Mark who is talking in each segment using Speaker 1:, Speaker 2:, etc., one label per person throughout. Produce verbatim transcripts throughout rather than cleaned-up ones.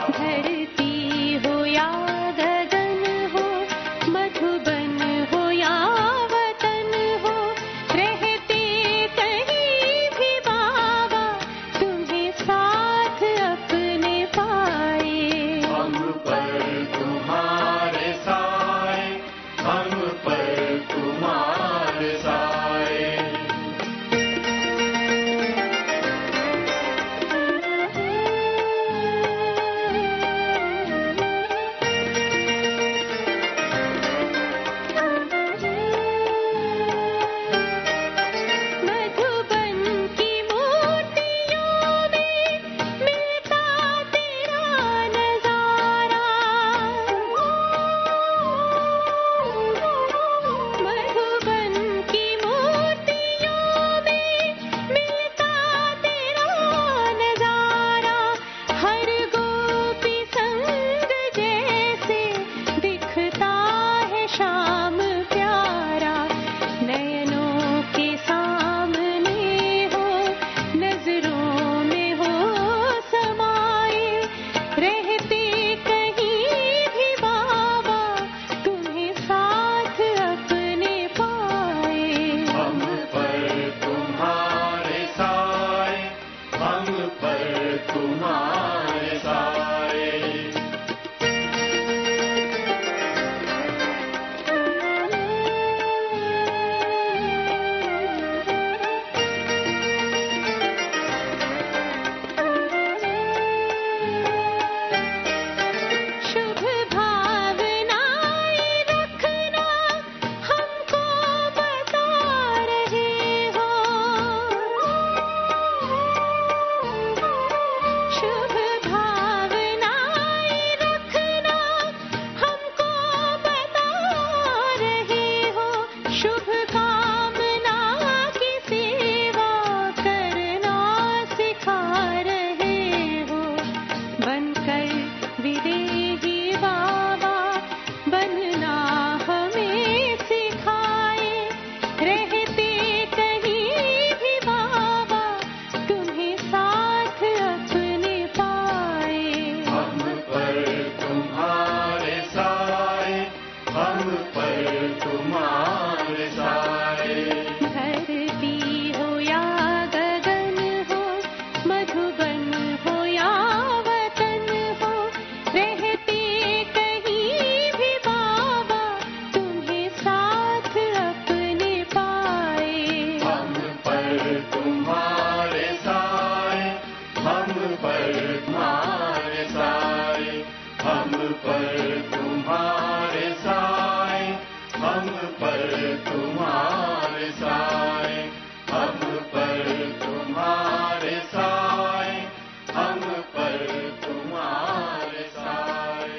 Speaker 1: धरती हो या गगन हो, मधुबन हो या वतन हो, रहते कहीं भी बाबा तुम्हें साथ अपने पाए।
Speaker 2: हम पर तुम्हारे साए, हम पर तुम्हारे साए।
Speaker 1: मधुबन की मूर्तियों में मिलता तेरा नजारा, मधुबन की मूर्तियों में मिलता तेरा नजारा, हर गोपी संग जैसे दिखता है श्याम प्यारा। नयनों के सामने हो, नजरों में हो समाए, रहते कहीं भी बाबा तुम्हें साथ अपने पाए।
Speaker 2: हम पर तुम्हारे साए, हम पर तुम्हारे साए।
Speaker 1: शुभ भावनाएं रखना हमको बता रहे हो, शुभ भावनाएं रखना हमको बता रहे हो, शुभ कामना की सेवा करना सिखा रहे हो। बनकर विदेही बाबा बनना हमें सिखाए, रहते कहीं भी बाबा तुम्हें साथ अपने पाए।
Speaker 2: हम पर तुम्हारे साए, हम पर तुम्हारे साए।
Speaker 1: धरती हो या गगन हो, मधुबन हो या वतन हो, रहते कहीं भी बाबा तुम्हें साथ अपने पाए।
Speaker 2: हम पर तुम्हारे साए, हम पर तुम्हारे साए। हम पर तुम्हारे साए, हम पर तुम्हारे साए। हम पर तुम्हारे साए, हम पर तुम्हारे साए।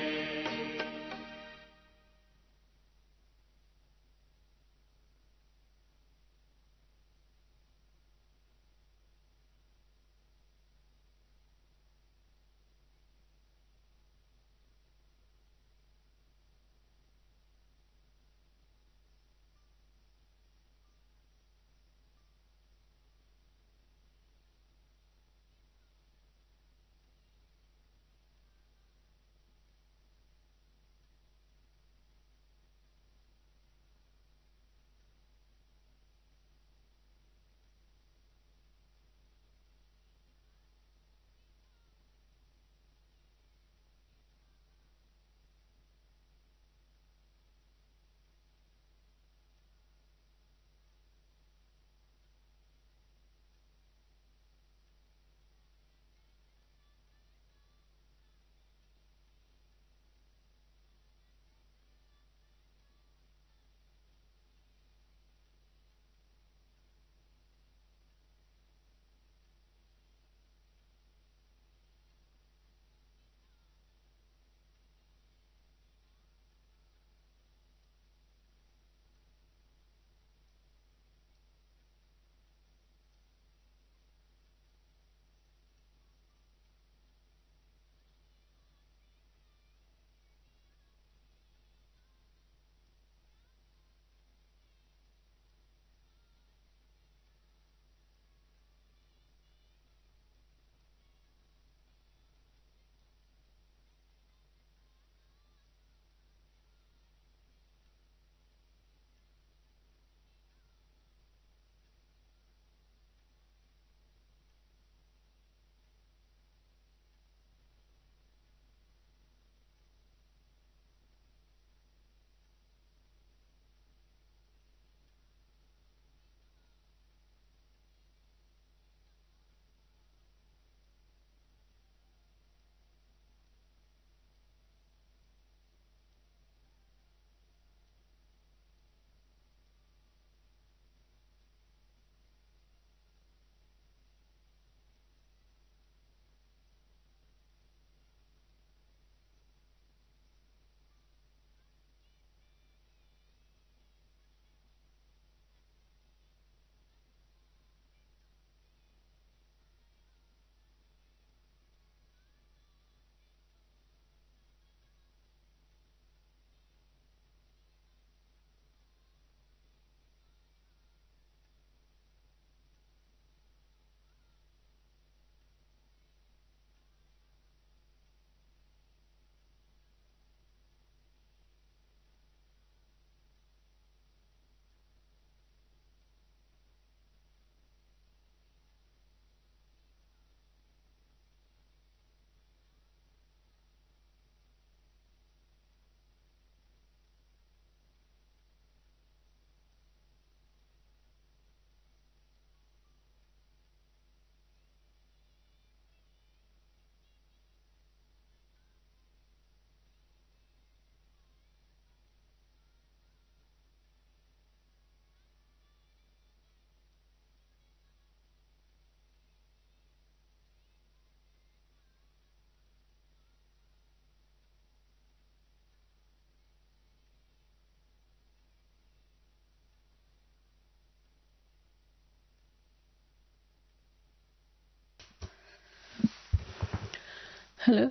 Speaker 3: Hello?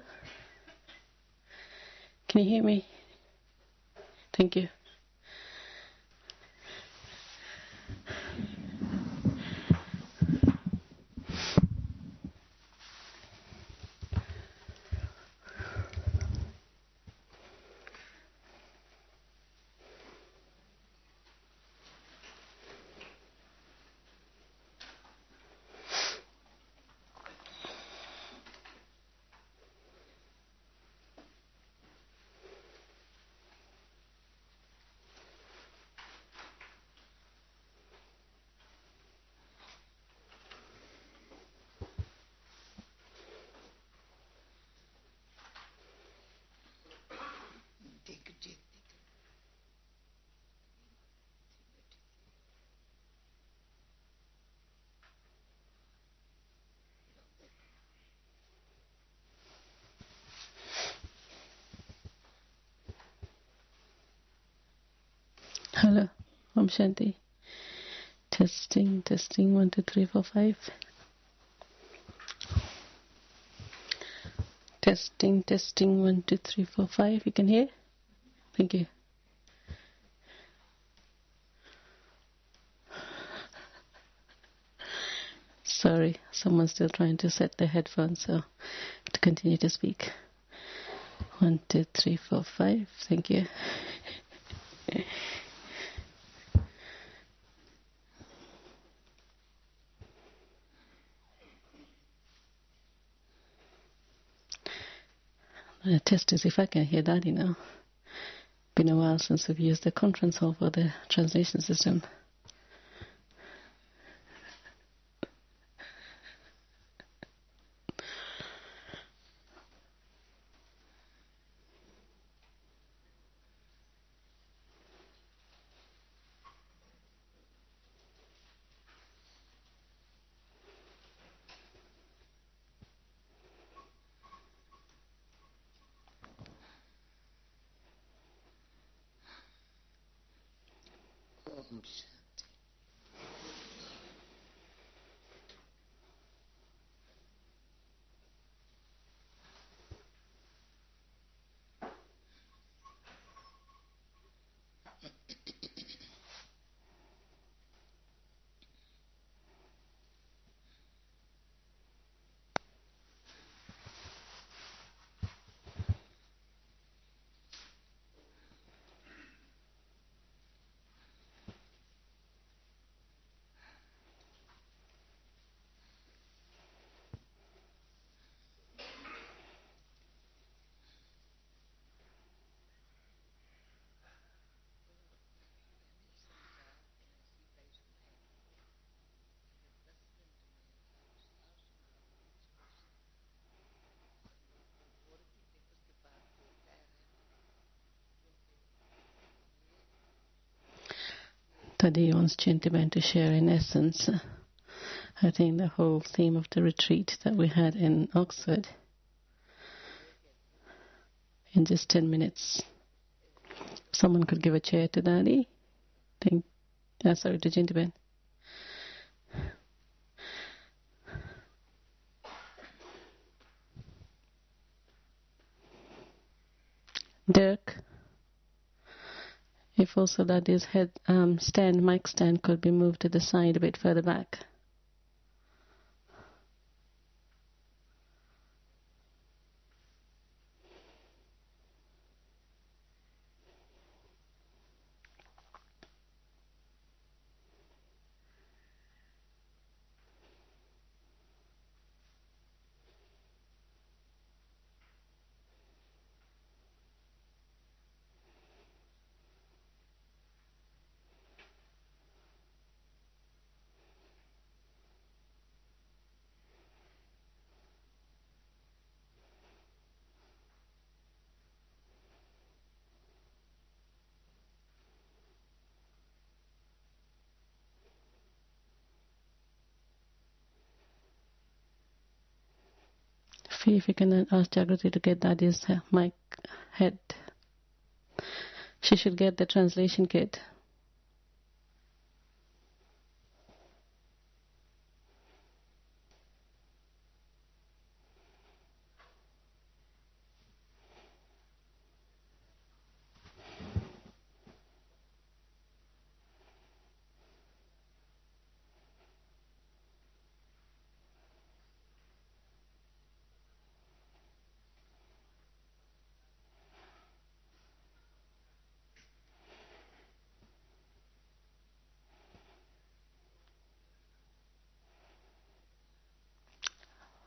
Speaker 3: Can you hear me? Thank you. Hello, Om Shanti. Testing, testing, one, two, three, four, five. Testing, testing, one, two, three, four, five. You can hear? Thank you. Sorry, someone's still trying to set their headphones, so I have to continue to speak. One, two, three, four, five. Thank you. The test is if I can hear Daddy now. Been a while since we've used the conference hall for the translation system. Daddy wants Chintaban to share in essence, uh, I think, the whole theme of the retreat that we had in Oxford in just ten minutes. Someone could give a chair to Daddy. Think, uh, sorry, to Chintaban. Dirk, if also Daddy's head um, stand, mic stand could be moved to the side a bit further back. See if you can ask Jagrati to get Daddy's uh, mic head. She should get the translation kit.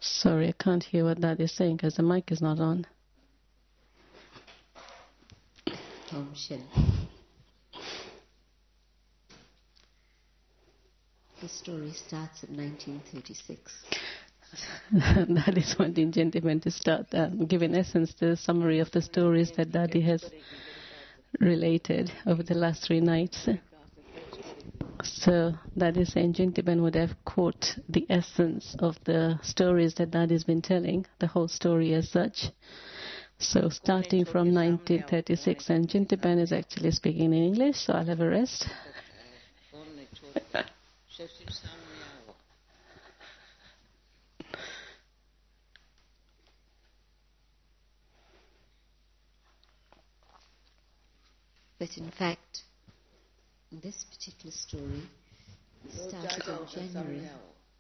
Speaker 3: Sorry, I can't hear what Dad is saying because the mic is not on.
Speaker 4: Om Shanti. The story starts in nineteen thirty-six.
Speaker 3: That is wanting gentlemen to start um, give in essence the summary of the stories that Daddy has related over the last three nights. So Daddy is saying gentlemen would have caught the essence of the stories that Daddy's been telling, the whole story as such. So starting from nineteen thirty-six, and gentleman is actually speaking in English, so I'll have a rest.
Speaker 4: But in fact, this particular story started in January,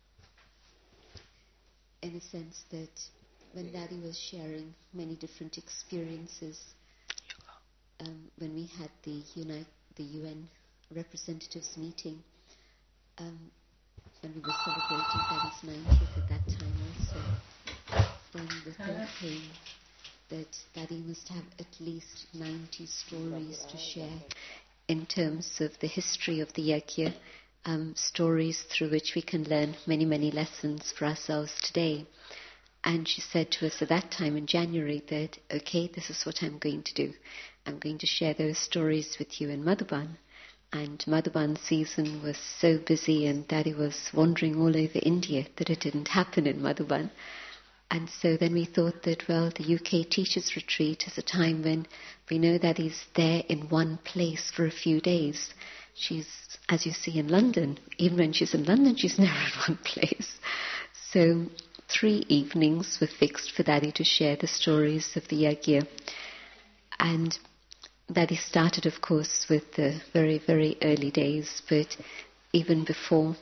Speaker 4: in the sense that when Daddy was sharing many different experiences, um, when we had the, Unite, the U N representatives meeting, um, when we were celebrating Daddy's ninetieth at that time also, then the thought came that Daddy must have at least ninety stories to share in terms of the history of the Yajna, um, stories through which we can learn many, many lessons for ourselves today. And she said to us at that time in January that, okay, this is what I'm going to do. I'm going to share those stories with you in Madhuban. And Madhuban season was so busy and Daddy was wandering all over India that it didn't happen in Madhuban. And so then we thought that, well, the U K Teachers Retreat is a time when we know that he's there in one place for a few days. She's, as you see in London, even when she's in London, she's never in one place. So three evenings were fixed for Daddy to share the stories of the Yajna. And Daddy started, of course, with the very, very early days, but even before.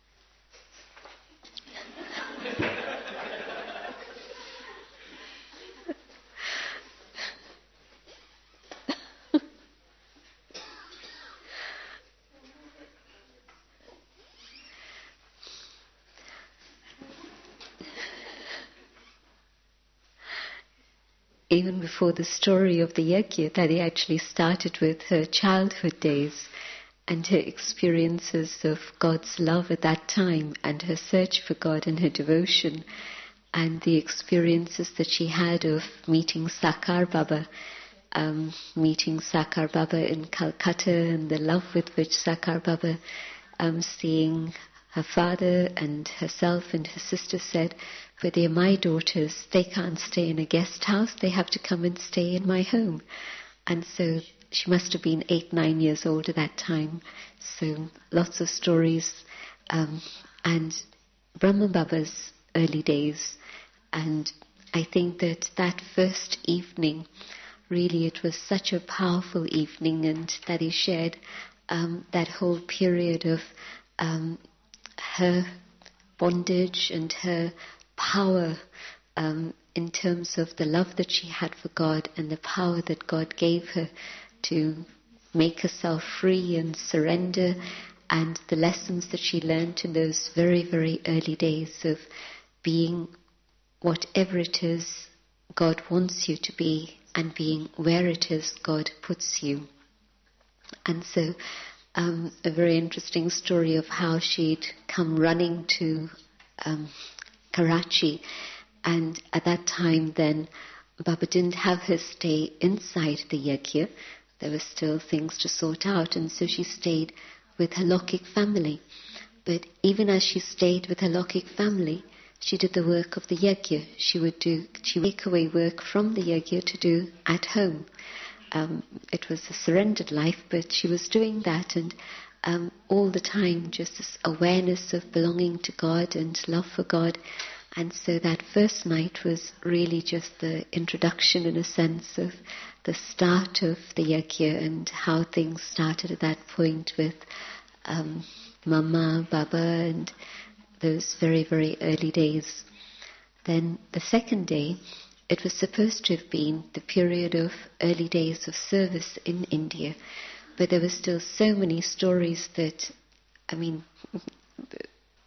Speaker 4: Even before the story of the Yajna, Daddy actually started with her childhood days and her experiences of God's love at that time and her search for God and her devotion and the experiences that she had of meeting Sakar Baba, um, meeting Sakar Baba in Calcutta and the love with which Sakar Baba, um, seeing her father and herself and her sister said, but they're my daughters, they can't stay in a guest house, they have to come and stay in my home. And so she must have been eight, nine years old at that time. So lots of stories. Um, and Brahma Baba's early days. And I think that that first evening, really it was such a powerful evening, and that he shared um, that whole period of um, her bondage and her power um, in terms of the love that she had for God and the power that God gave her to make herself free and surrender, and the lessons that she learnt in those very, very early days of being whatever it is God wants you to be and being where it is God puts you. And so um, a very interesting story of how she'd come running to um, Karachi, and at that time then Baba didn't have her stay inside the Yajna. There were still things to sort out, and so she stayed with her Lokik family. But even as she stayed with her Lokik family, she did the work of the Yajna. She would do, she would take away work from the Yajna to do at home. Um, it was a surrendered life, but she was doing that, and um, all the time just this awareness of belonging to God and love for God. And so that first night was really just the introduction, in a sense, of the start of the Yajna and how things started at that point with um, Mama, Baba, and those very, very early days. Then the second day, it was supposed to have been the period of early days of service in India, but there were still so many stories that, I mean,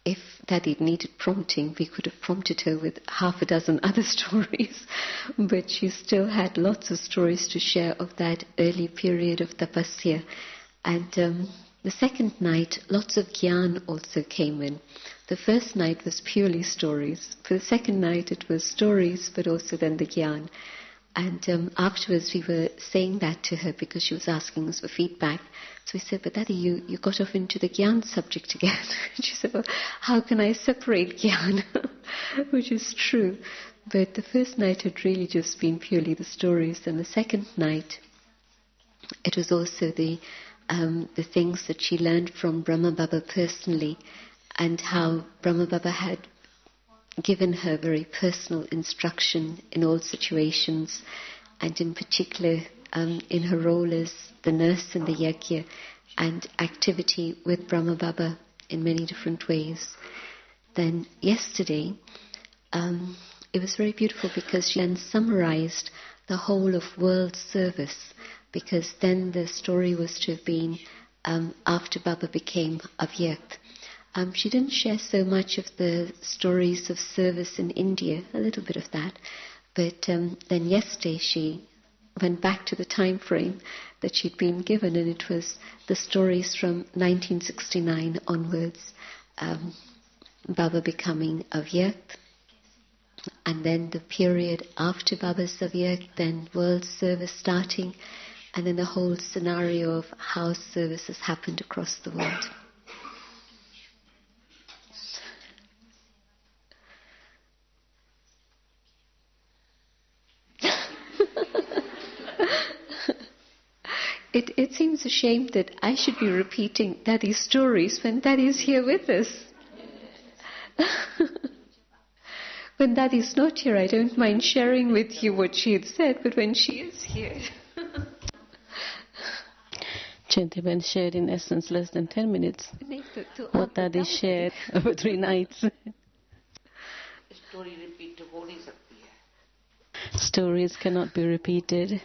Speaker 4: if Daddy needed prompting, we could have prompted her with half a dozen other stories, but she still had lots of stories to share of that early period of tapasya. And um, the second night, lots of gyan also came in. The first night was purely stories. For the second night, it was stories, but also then the gyan. And um, afterwards, we were saying that to her because she was asking us for feedback. So we said, but Daddy, you, you got off into the Gyan subject again. She said, well, how can I separate Gyan? Which is true. But the first night had really just been purely the stories. And the second night, it was also the, um, the things that she learned from Brahma Baba personally, and how Brahma Baba had given her very personal instruction in all situations, and in particular um, in her role as the nurse in the yajna, and activity with Brahma Baba in many different ways. Then yesterday, um, it was very beautiful because she then summarized the whole of world service, because then the story was to have been um, after Baba became Avyakt. Um, she didn't share so much of the stories of service in India, a little bit of that, but um, then yesterday she went back to the time frame that she'd been given, and it was the stories from nineteen sixty-nine onwards, um, Baba becoming Avyakt, and then the period after Baba's Avyakt, then world service starting, and then the whole scenario of how service has happened across the world. It, it seems a shame that I should be repeating Daddy's stories when Daddy's here with us. When Daddy's not here, I don't mind sharing with you what she had said, but when she is here...
Speaker 3: Chantiben shared in essence less than ten minutes what Daddy shared over three nights. Stories cannot be repeated.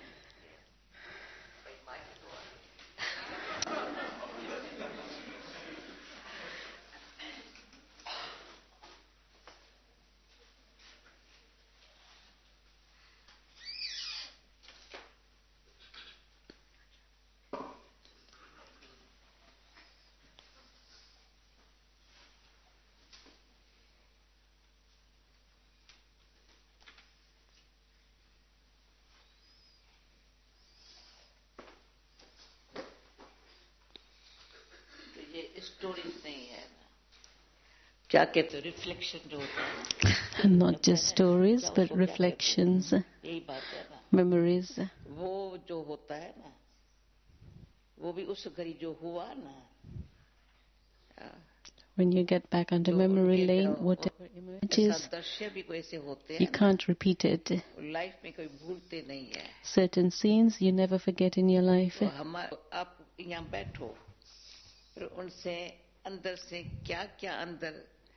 Speaker 3: And not just stories, but reflections, memories. When you get back onto memory lane, whatever emerges, you can't repeat it. Certain scenes you never forget in your life.
Speaker 5: अंदर से क्या क्या अंदर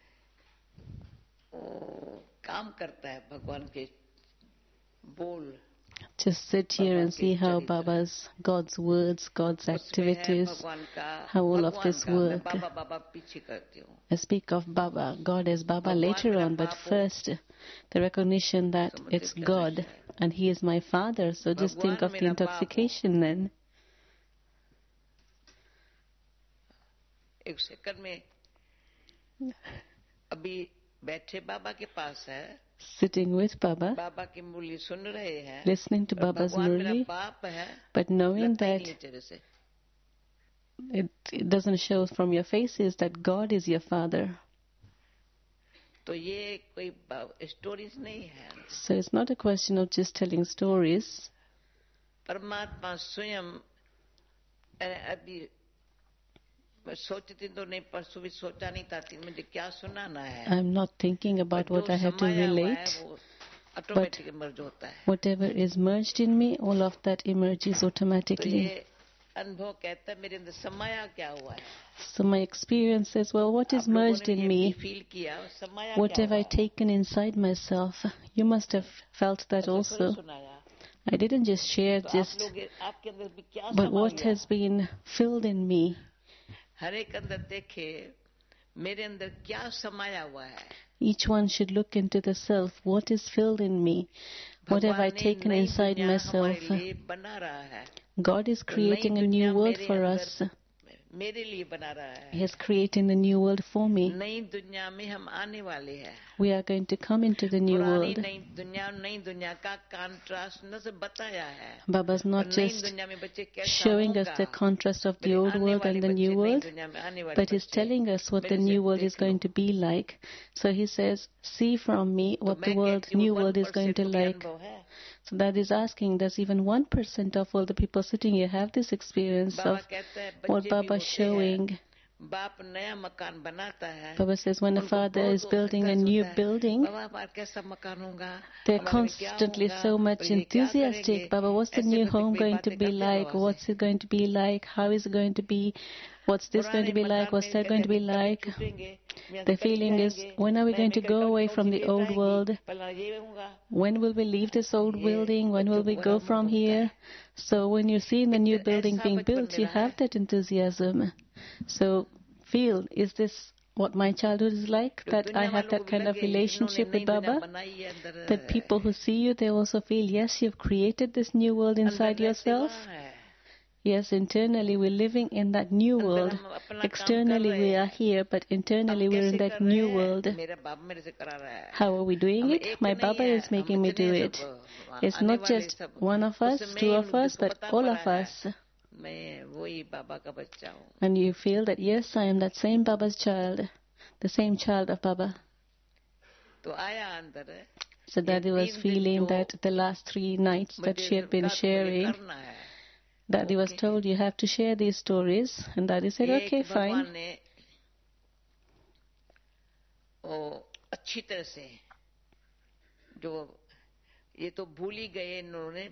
Speaker 5: काम करता है भगवान के बोल.
Speaker 3: Just sit here and see how Baba's, God's words, God's activities, how all of this work. I speak of Baba, God as Baba later on, but first the recognition that it's God and He is my Father. So just think of the intoxication then.
Speaker 5: एक second में अभी बैठे बाबा के पास है,
Speaker 3: sitting with Baba,
Speaker 5: बाबा की मुरली सुन रहे हैं,
Speaker 3: listening to Baba's murli, but knowing that it, it doesn't show from your faces that God is your Father.
Speaker 5: तो ये कोई स्टोरीज नहीं है.
Speaker 3: So it's not a question of just telling stories.
Speaker 5: परमात्मा स्वयं अभी
Speaker 3: I'm not thinking about what I have to relate, but whatever is merged in me, all of that emerges automatically. So my experience says, well, what is merged in me? What have I taken inside myself? You must have felt that also. I didn't just share, just, but what has been filled in me?
Speaker 5: हर एक अंदर देखे मेरे अंदर क्या समाया हुआ है.
Speaker 3: Each one should look into the self. What is filled in me? What have I
Speaker 5: भगवान ने
Speaker 3: taken
Speaker 5: नई
Speaker 3: inside
Speaker 5: दुनिया
Speaker 3: myself?
Speaker 5: हमारे लिए बना रहा है.
Speaker 3: God is
Speaker 5: तो नई
Speaker 3: creating a
Speaker 5: दुनिया
Speaker 3: new world
Speaker 5: मेरे
Speaker 3: for
Speaker 5: अंदर
Speaker 3: us.
Speaker 5: मेरे लिए बना रहा
Speaker 3: He
Speaker 5: है.
Speaker 3: is creating a new world for me.
Speaker 5: नई दुनिया में हम आने वाले हैं.
Speaker 3: We are going to come into the new
Speaker 5: पुरानी
Speaker 3: world.
Speaker 5: नई दुनिया नई दुनिया का कंट्रास्ट न से बताया है.
Speaker 3: Baba's not
Speaker 5: नई
Speaker 3: just
Speaker 5: दुनिया में बच्चे कैसा
Speaker 3: showing us
Speaker 5: होगा.
Speaker 3: the contrast of the
Speaker 5: मेरे
Speaker 3: old
Speaker 5: आने
Speaker 3: world
Speaker 5: वाले
Speaker 3: and the
Speaker 5: बच्चे,
Speaker 3: new
Speaker 5: नई
Speaker 3: world,
Speaker 5: दुनिया में आने वाले
Speaker 3: but He's
Speaker 5: बच्चे
Speaker 3: telling us what the
Speaker 5: मेरे से
Speaker 3: new world is
Speaker 5: देख
Speaker 3: going
Speaker 5: low.
Speaker 3: to be like. So He says, see from me
Speaker 5: तो
Speaker 3: what the
Speaker 5: मैं
Speaker 3: world,
Speaker 5: कहती हूँ
Speaker 3: new
Speaker 5: one
Speaker 3: world is going
Speaker 5: percent
Speaker 3: to
Speaker 5: को भी
Speaker 3: like.
Speaker 5: अनुभव है.
Speaker 3: So that is asking, does even one percent of all the people sitting here have this experience
Speaker 5: Baba
Speaker 3: of
Speaker 5: कहता है
Speaker 3: what
Speaker 5: बच्चे भी
Speaker 3: Baba is
Speaker 5: होते हैं.
Speaker 3: showing?
Speaker 5: बाप नया मकान बनाता है.
Speaker 3: Baba says when a
Speaker 5: उनको
Speaker 3: father
Speaker 5: बहुत
Speaker 3: is building a
Speaker 5: उत्साह
Speaker 3: new
Speaker 5: होता है.
Speaker 3: building,
Speaker 5: बाबा हमारा कैसा मकान होगा,
Speaker 3: they're
Speaker 5: हमारे में क्या
Speaker 3: constantly
Speaker 5: होगा,
Speaker 3: so much
Speaker 5: और ये क्या
Speaker 3: enthusiastic.
Speaker 5: करेंगे.
Speaker 3: Baba, what's the
Speaker 5: ऐसे
Speaker 3: new
Speaker 5: करके
Speaker 3: home
Speaker 5: कोई
Speaker 3: going to
Speaker 5: बातें
Speaker 3: be
Speaker 5: करते हैं
Speaker 3: like?
Speaker 5: बाबा
Speaker 3: What's
Speaker 5: से.
Speaker 3: it going to be like? How is it going to be? What's this going to
Speaker 5: पुराने
Speaker 3: be like?
Speaker 5: मकान
Speaker 3: What's
Speaker 5: में
Speaker 3: that going to be
Speaker 5: कहते हैं, कभी
Speaker 3: like?
Speaker 5: छूटेंगे, यहाँ
Speaker 3: The
Speaker 5: से कभी
Speaker 3: feeling is,
Speaker 5: जाएंगे,
Speaker 3: when are we
Speaker 5: नए
Speaker 3: going
Speaker 5: में
Speaker 3: to
Speaker 5: कभी
Speaker 3: go
Speaker 5: कभी
Speaker 3: away
Speaker 5: नौकरी
Speaker 3: from the
Speaker 5: ले
Speaker 3: old
Speaker 5: जाएंगी,
Speaker 3: world?
Speaker 5: भला ये होगा.
Speaker 3: When will we leave this old
Speaker 5: ये
Speaker 3: building? When will
Speaker 5: बच्चों
Speaker 3: we
Speaker 5: को
Speaker 3: go
Speaker 5: बड़ा
Speaker 3: from
Speaker 5: मोह होता
Speaker 3: here?
Speaker 5: है.
Speaker 3: So when you're seeing the new
Speaker 5: इत-
Speaker 3: building
Speaker 5: ऐसा
Speaker 3: being
Speaker 5: बचपन
Speaker 3: built, you
Speaker 5: मेरा
Speaker 3: have
Speaker 5: है.
Speaker 3: that enthusiasm. So feel, is this what my childhood is like?
Speaker 5: तो
Speaker 3: That I
Speaker 5: दुनिया
Speaker 3: have
Speaker 5: वालों को
Speaker 3: that
Speaker 5: भी
Speaker 3: kind of
Speaker 5: लगे
Speaker 3: relationship
Speaker 5: इन्होंने
Speaker 3: with
Speaker 5: नई दुनिया
Speaker 3: Baba?
Speaker 5: बनाई है अंदर.
Speaker 3: That people who see you, they also feel, yes, you've created this new world
Speaker 5: अंदर
Speaker 3: inside
Speaker 5: रहते
Speaker 3: yourself.
Speaker 5: वहाँ है.
Speaker 3: Yes, internally we're living in that new
Speaker 5: अंदर
Speaker 3: world.
Speaker 5: हम अपना काम कर
Speaker 3: Externally
Speaker 5: रहे
Speaker 3: we are
Speaker 5: हैं.
Speaker 3: here, but internally
Speaker 5: हम
Speaker 3: we're in
Speaker 5: कैसे
Speaker 3: that
Speaker 5: कर रहे
Speaker 3: new
Speaker 5: हैं?
Speaker 3: world.
Speaker 5: मेरा बाप मेरे से करा रहा है.
Speaker 3: How are we doing
Speaker 5: हम
Speaker 3: it?
Speaker 5: एक
Speaker 3: My
Speaker 5: नहीं
Speaker 3: Baba
Speaker 5: है,
Speaker 3: is
Speaker 5: हम
Speaker 3: making me
Speaker 5: इतने
Speaker 3: do
Speaker 5: सब
Speaker 3: it.
Speaker 5: वहाँ
Speaker 3: It's
Speaker 5: आने
Speaker 3: not
Speaker 5: वाले
Speaker 3: just
Speaker 5: सब.
Speaker 3: one of us,
Speaker 5: उसमें
Speaker 3: two
Speaker 5: ही
Speaker 3: of us,
Speaker 5: जिसको
Speaker 3: but
Speaker 5: पता
Speaker 3: all
Speaker 5: पड़ा
Speaker 3: of
Speaker 5: है,
Speaker 3: us.
Speaker 5: मैं वही बाबा का बच्चा हूँ.
Speaker 3: And you feel that, yes, I am that same Baba's child, the same child of Baba.
Speaker 5: तो आया अंदर.
Speaker 3: So
Speaker 5: ये
Speaker 3: Daddy was
Speaker 5: तीन दिन
Speaker 3: feeling
Speaker 5: जो
Speaker 3: that the last three nights that
Speaker 5: मुझे
Speaker 3: she had been
Speaker 5: सरकार को मुझे
Speaker 3: sharing,
Speaker 5: करना है.
Speaker 3: Daddy was
Speaker 5: Okay.
Speaker 3: told, you have to share these stories. And Daddy said,
Speaker 5: एक
Speaker 3: okay,
Speaker 5: भगवान
Speaker 3: fine.
Speaker 5: ने वो अच्छी तरह से जो ये तो भूल ही गए इन्होंने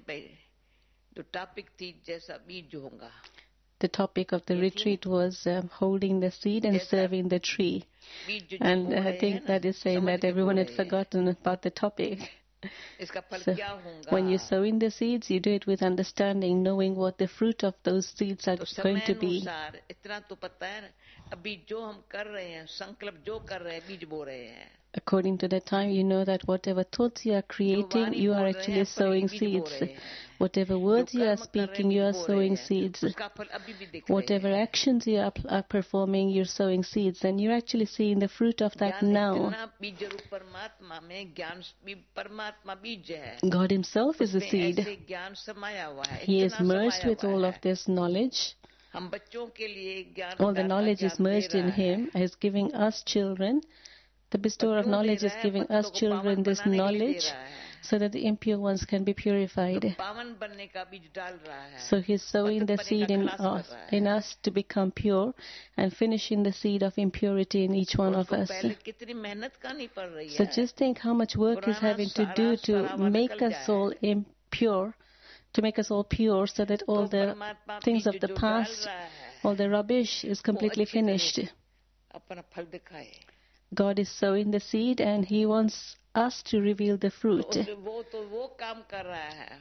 Speaker 5: जो टॉपिक थी जैसा बीज होगा.
Speaker 3: The topic of the retreat was um, holding the seed and serving the tree.
Speaker 5: बीज जो
Speaker 3: And
Speaker 5: बो
Speaker 3: I
Speaker 5: रहे हैं
Speaker 3: think
Speaker 5: ना,
Speaker 3: that is saying
Speaker 5: समझ
Speaker 3: that
Speaker 5: के
Speaker 3: everyone
Speaker 5: बो
Speaker 3: had
Speaker 5: रहे हैं.
Speaker 3: forgotten about the topic.
Speaker 5: इसका फल
Speaker 3: So
Speaker 5: क्या होगा.
Speaker 3: when you sow in the seeds, you do it with understanding, knowing what the fruit of those seeds are
Speaker 5: तो
Speaker 3: going
Speaker 5: समय
Speaker 3: to be.
Speaker 5: अनुसार इतना तो पता है ना, अभी जो हम कर रहे हैं संकल्प जो कर रहे हैं बीज बो रहे हैं.
Speaker 3: According to the time, you know that whatever thoughts you are creating, you are actually sowing seeds. Whatever words you are speaking, you are sowing seeds.
Speaker 5: उसका फल अभी भी दिख रहे
Speaker 3: Whatever
Speaker 5: हैं.
Speaker 3: actions you are, are performing, you're sowing seeds. And you're actually seeing the fruit of that
Speaker 5: ज्ञान
Speaker 3: now.
Speaker 5: इतना बीज रूप परमात्मा में ज्ञान भी परमात्मा बीज है.
Speaker 3: God Himself is a
Speaker 5: उसमें
Speaker 3: seed.
Speaker 5: ऐसे ज्ञान समाया हुआ है.
Speaker 3: He is
Speaker 5: इतना
Speaker 3: merged
Speaker 5: समाया
Speaker 3: with
Speaker 5: हुआ
Speaker 3: all
Speaker 5: है.
Speaker 3: of this knowledge.
Speaker 5: हम बच्चों के लिए ज्ञान
Speaker 3: All the
Speaker 5: दाता
Speaker 3: knowledge is
Speaker 5: ज्ञान दे
Speaker 3: merged in
Speaker 5: रहा है.
Speaker 3: Him. He is giving us children. The bestower of
Speaker 5: क्यों दे
Speaker 3: knowledge is
Speaker 5: रहा है?
Speaker 3: giving
Speaker 5: पतितों
Speaker 3: us
Speaker 5: को
Speaker 3: children
Speaker 5: पावन
Speaker 3: this
Speaker 5: बनाने के लिए दे
Speaker 3: knowledge
Speaker 5: रहा है.
Speaker 3: so that the impure ones can be
Speaker 5: तो
Speaker 3: purified.
Speaker 5: पावन बनने का बीज डाल रहा है.
Speaker 3: So He's sowing the
Speaker 5: पतित बनने
Speaker 3: seed
Speaker 5: का
Speaker 3: in
Speaker 5: खलास कर
Speaker 3: us,
Speaker 5: रहा है.
Speaker 3: in us to become pure and finishing the seed of impurity in each one of
Speaker 5: उसको
Speaker 3: us.
Speaker 5: पहले कितनी मेहनत करनी पड़ रही
Speaker 3: So
Speaker 5: है.
Speaker 3: just think how much work He's
Speaker 5: पुराना
Speaker 3: having to
Speaker 5: सारा
Speaker 3: do to
Speaker 5: सरावा
Speaker 3: make
Speaker 5: निकल
Speaker 3: us
Speaker 5: जाए.
Speaker 3: all impure, to make us all pure so that all
Speaker 5: तो
Speaker 3: the
Speaker 5: परमात्मा
Speaker 3: things
Speaker 5: बीज
Speaker 3: of the
Speaker 5: जो डाल
Speaker 3: past,
Speaker 5: रहा है
Speaker 3: all the rubbish is
Speaker 5: वो
Speaker 3: completely
Speaker 5: अच्छी तरह
Speaker 3: finished.
Speaker 5: से अपना फल दिखाए.
Speaker 3: God is sowing the seed and He wants us to reveal the
Speaker 5: तो
Speaker 3: fruit.
Speaker 5: उस- वो तो वो काम कर रहा है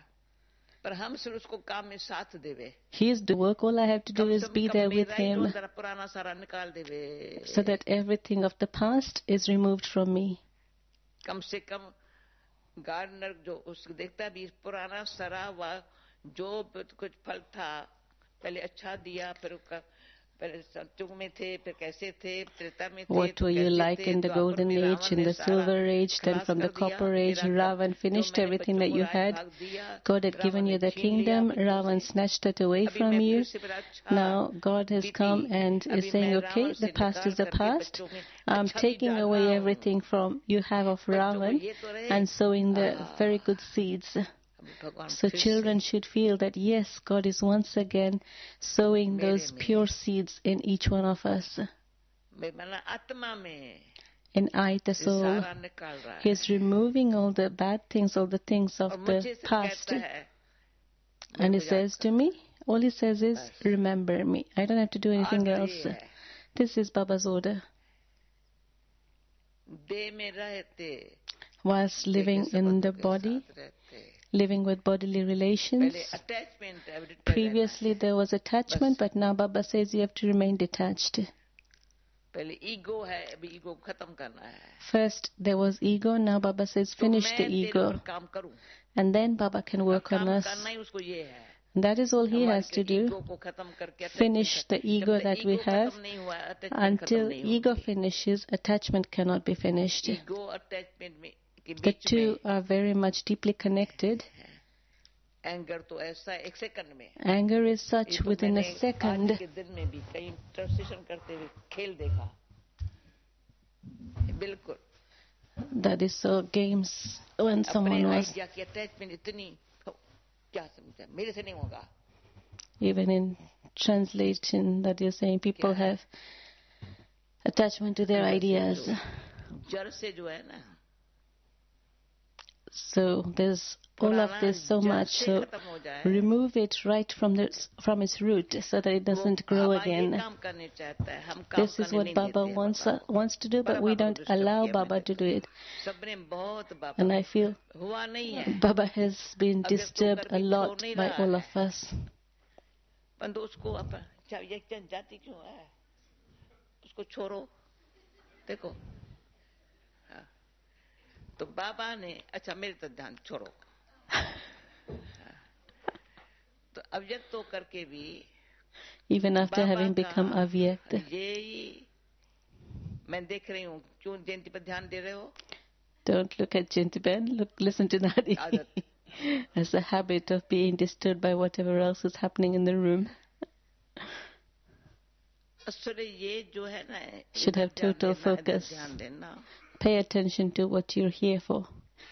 Speaker 5: पर हम सिर्फ उसको काम में साथ देवे.
Speaker 3: He is the work. All I have to do
Speaker 5: come
Speaker 3: is
Speaker 5: से
Speaker 3: be
Speaker 5: कम
Speaker 3: there with
Speaker 5: मेरा ही जो
Speaker 3: Him
Speaker 5: अंदर पुराना सारा निकाल देवे.
Speaker 3: so that everything of the past is removed from me.
Speaker 5: कम से कम गार्डनर जो उसको देखता है भी पुराना सरा हुआ जो कुछ फल था पहले अच्छा दिया फिर उसका पहले सतयुग में थे फिर कैसे थे त्रेता में थे
Speaker 3: What
Speaker 5: तो
Speaker 3: were you
Speaker 5: कैसे
Speaker 3: like
Speaker 5: थे,
Speaker 3: in the
Speaker 5: तो अपन
Speaker 3: golden
Speaker 5: भी
Speaker 3: age,
Speaker 5: रावण
Speaker 3: in
Speaker 5: ने
Speaker 3: the
Speaker 5: सारा
Speaker 3: silver age, then
Speaker 5: खलास
Speaker 3: from the
Speaker 5: कर दिया.
Speaker 3: copper age,
Speaker 5: तेरा
Speaker 3: Ravan
Speaker 5: जो
Speaker 3: finished
Speaker 5: मैंने
Speaker 3: everything
Speaker 5: बच्चों
Speaker 3: that
Speaker 5: को
Speaker 3: you
Speaker 5: राज
Speaker 3: had.
Speaker 5: भाग दिया,
Speaker 3: God had
Speaker 5: Ravan
Speaker 3: given you
Speaker 5: ने
Speaker 3: the
Speaker 5: छीन लिया
Speaker 3: kingdom,
Speaker 5: अपने
Speaker 3: Ravan
Speaker 5: से.
Speaker 3: snatched it away
Speaker 5: अभी
Speaker 3: from
Speaker 5: मैं
Speaker 3: you.
Speaker 5: फिर से बड़ा अच्छा
Speaker 3: Now God has
Speaker 5: बीती.
Speaker 3: come and
Speaker 5: अभी
Speaker 3: is saying,
Speaker 5: मैं
Speaker 3: okay,
Speaker 5: रावण
Speaker 3: the
Speaker 5: से
Speaker 3: past
Speaker 5: निकाल
Speaker 3: is the
Speaker 5: करके
Speaker 3: past.
Speaker 5: बच्चों में
Speaker 3: I'm
Speaker 5: अच्छा भी
Speaker 3: taking
Speaker 5: डाल
Speaker 3: away
Speaker 5: रहा हूँ.
Speaker 3: everything from you have of
Speaker 5: बच्चों को
Speaker 3: Ravan
Speaker 5: ये तो रहे.
Speaker 3: and sowing the
Speaker 5: हाँ.
Speaker 3: very good seeds.
Speaker 5: अभी भगवान
Speaker 3: So
Speaker 5: फिर
Speaker 3: children
Speaker 5: से
Speaker 3: should feel that yes, God is once again sowing
Speaker 5: मेरे
Speaker 3: those
Speaker 5: में.
Speaker 3: pure seeds in each one of us.
Speaker 5: मैं माना आत्मा में
Speaker 3: And I, the
Speaker 5: ये
Speaker 3: soul,
Speaker 5: सारा निकाल रहा
Speaker 3: He
Speaker 5: है.
Speaker 3: is removing all the bad things, all the things of
Speaker 5: और
Speaker 3: the
Speaker 5: मुझे से
Speaker 3: past.
Speaker 5: कहता है
Speaker 3: And He
Speaker 5: मेरे को याद
Speaker 3: says to
Speaker 5: कर.
Speaker 3: me, all He says is,
Speaker 5: बस.
Speaker 3: remember me. I don't have to do anything
Speaker 5: order
Speaker 3: else.
Speaker 5: ये है.
Speaker 3: This is Baba's order.
Speaker 5: देह में रहते
Speaker 3: Whilst
Speaker 5: देह के
Speaker 3: living in the
Speaker 5: संबंधों के
Speaker 3: body,
Speaker 5: साथ रहते.
Speaker 3: living with bodily relations.
Speaker 5: पहले attachment
Speaker 3: Previously there was attachment, but now Baba says you have to remain detached.
Speaker 5: पहले ईगो है, अभी ईगो खत्म करना है.
Speaker 3: First there was ego, now Baba says finish
Speaker 5: तो
Speaker 3: the
Speaker 5: मैं तेरे
Speaker 3: ego.
Speaker 5: पर काम करूं.
Speaker 3: And then Baba can work on
Speaker 5: काम
Speaker 3: us.
Speaker 5: करना ही उसको ये है.
Speaker 3: That is all he has to do.
Speaker 5: Ego को खत्म करके
Speaker 3: Finish the ego that we have.
Speaker 5: नहीं हुआ, attachment खत्म
Speaker 3: Until
Speaker 5: नहीं
Speaker 3: ego
Speaker 5: होगी.
Speaker 3: finishes, attachment cannot be finished.
Speaker 5: Ego attachment में के
Speaker 3: The
Speaker 5: बीच
Speaker 3: two
Speaker 5: में
Speaker 3: are very much deeply connected.
Speaker 5: Anger तो ऐसा एक सेकंड में.
Speaker 3: Anger is
Speaker 5: ये
Speaker 3: such
Speaker 5: तो
Speaker 3: within a
Speaker 5: मैंने
Speaker 3: second.
Speaker 5: आज के दिन में भी कहीं ट्रांसलेशन करते हुए खेल देखा. बिल्कुल.
Speaker 3: That is so games when someone
Speaker 5: अपने
Speaker 3: was,
Speaker 5: आइडिया की अटैचमेंट इतनी, क्या समझा, मेरे से नहीं होगा.
Speaker 3: even in translation that you're saying, people have attachment to their ideas.
Speaker 5: जड़ से जो है ना,
Speaker 3: So there's all of this so much. So remove it right from the from its root so that it doesn't grow again. This is what Baba wants uh, wants to do, but we don't allow Baba to do it. And I feel Baba has been disturbed a lot by all of us.
Speaker 5: परंतु उसको अपन ये जाति क्यों है, उसको छोड़ो. देखो, हाँ. तो बाबा ने अच्छा मेरे तो ध्यान छोड़ो. तो अव्यक्त तो करके भी
Speaker 3: Even after having become avyakt,
Speaker 5: ये मैं देख रही हूँ. क्यों जयंती पर ध्यान दे रहे हो?
Speaker 3: Don't look at Jintiben, look, listen to Nadi. As a habit of being disturbed by whatever else is happening in the room. Should have total focus. Pay attention to what you're here for.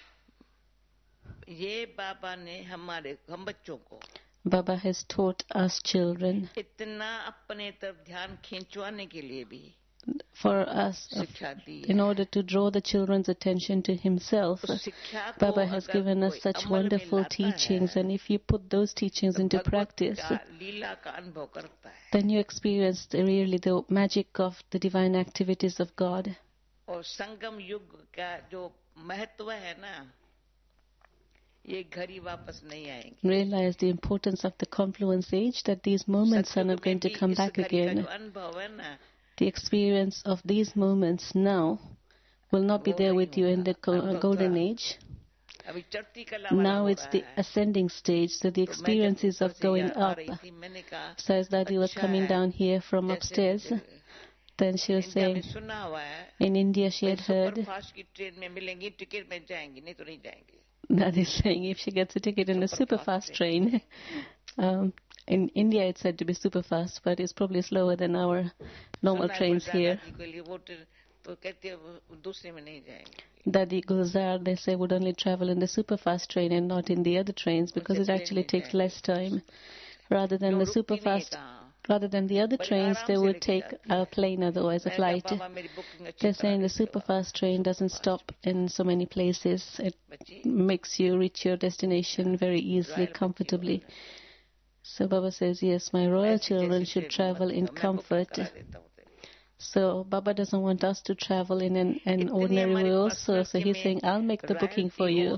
Speaker 5: ये बाबा ने हमारे हम बच्चों को
Speaker 3: Baba has taught us children,
Speaker 5: इतना अपने तरफ ध्यान खींचवाने के लिए भी,
Speaker 3: for us, in order to draw the children's attention to himself. Baba has given us such wonderful teachings, and if you put those teachings into practice, then you experience really the magic of the divine activities of God.
Speaker 5: और संगम युग का जो महत्व है ना, ये घड़ी वापस नहीं आएंगे.
Speaker 3: Realize the importance of the confluence age, that these moments are not going to come back again. The experience of these moments now will not be there with you in the golden age. Now it's the ascending stage, so the experiences of going up. So as Daddy was coming down here from upstairs, then she was saying, in India she had heard, Daddy is saying if she gets a ticket in a super fast train, um, in India it's said to be super fast, but it's probably slower than our normal trains here. Daddy Gulzar, they say, would only travel in the super fast train and not in the other trains because it actually takes less time. Rather than the super fast, rather than the other trains, they would take a plane, otherwise a flight. They're saying the super fast train doesn't stop in so many places. It makes you reach your destination very easily, comfortably. So Baba says, yes, my royal children should travel in comfort. So Baba doesn't want us to travel in an, an ordinary way also. So he's saying, I'll make the booking for you.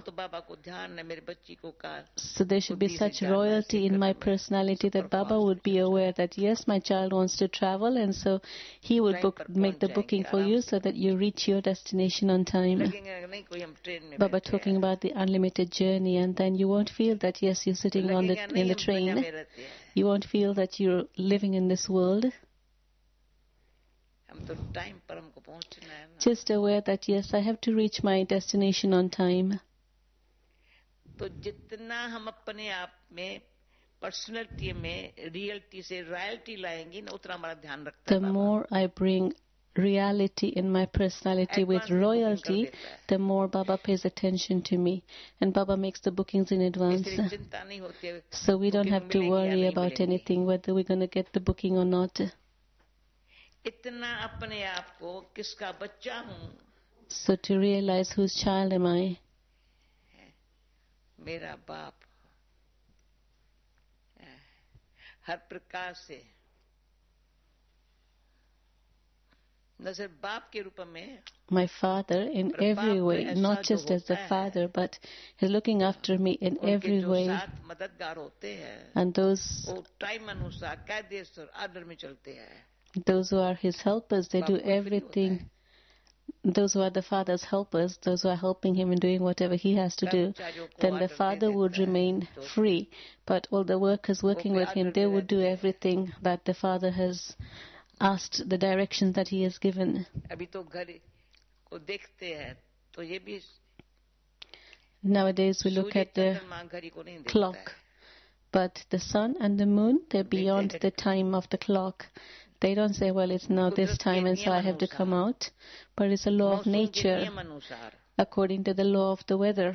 Speaker 3: So there should be such royalty in my personality that Baba would be aware that, yes, my child wants to travel, and so he would book, make the booking for you so that you reach your destination on time. Baba talking about the unlimited journey, and then you won't feel that, yes, you're sitting on the, in the train. You won't feel that you're living in this world. Just aware that, yes, I have to reach my destination on time.
Speaker 5: तो जितना हम अपने आप में personality में reality से royalty लाएंगे ना, उतना हमारा ध्यान रखता है.
Speaker 3: The more I bring reality in my personality with royalty, the more Baba pays attention to me, and Baba makes the bookings in advance. So we don't have to worry about anything, whether we're going to get the booking or not.
Speaker 5: इतना अपने आप को किसका बच्चा हूँ.
Speaker 3: So to realize whose child am I?
Speaker 5: मेरा बाप हर प्रकार से न सिर्फ बाप के रूप में.
Speaker 3: My father in every way, not just as a father, but he's looking after me in every way.
Speaker 5: मददगार होते हैं,
Speaker 3: and those
Speaker 5: वो टाइम अनुसार कायदे से आर्डर में चलते हैं.
Speaker 3: Those who are his helpers, they
Speaker 5: बाप
Speaker 3: do
Speaker 5: कोई फ्री होता
Speaker 3: everything.
Speaker 5: है।
Speaker 3: Those who are the father's helpers, those who are helping him in doing whatever he has to do,
Speaker 5: कर्मचारियों को
Speaker 3: then the
Speaker 5: ऑर्डर दे
Speaker 3: father would
Speaker 5: देता है,
Speaker 3: remain
Speaker 5: जो
Speaker 3: free. But all the workers working
Speaker 5: वो
Speaker 3: with him,
Speaker 5: order
Speaker 3: they
Speaker 5: दे
Speaker 3: would do
Speaker 5: देते हैं।
Speaker 3: everything that the father has asked, the directions that he has given.
Speaker 5: अभी तो घर को देखते हैं तो ये भी
Speaker 3: Nowadays we look
Speaker 5: Surya
Speaker 3: at the
Speaker 5: चंद्रमा घड़ी को नहीं देखता
Speaker 3: clock,
Speaker 5: है।
Speaker 3: but the sun and the moon, they're beyond the time of the clock. They don't say, well, it's now this time and so I have to come out. But it's a law of
Speaker 5: मौसम के
Speaker 3: nature
Speaker 5: नियम अनुसार
Speaker 3: according to the law of the weather.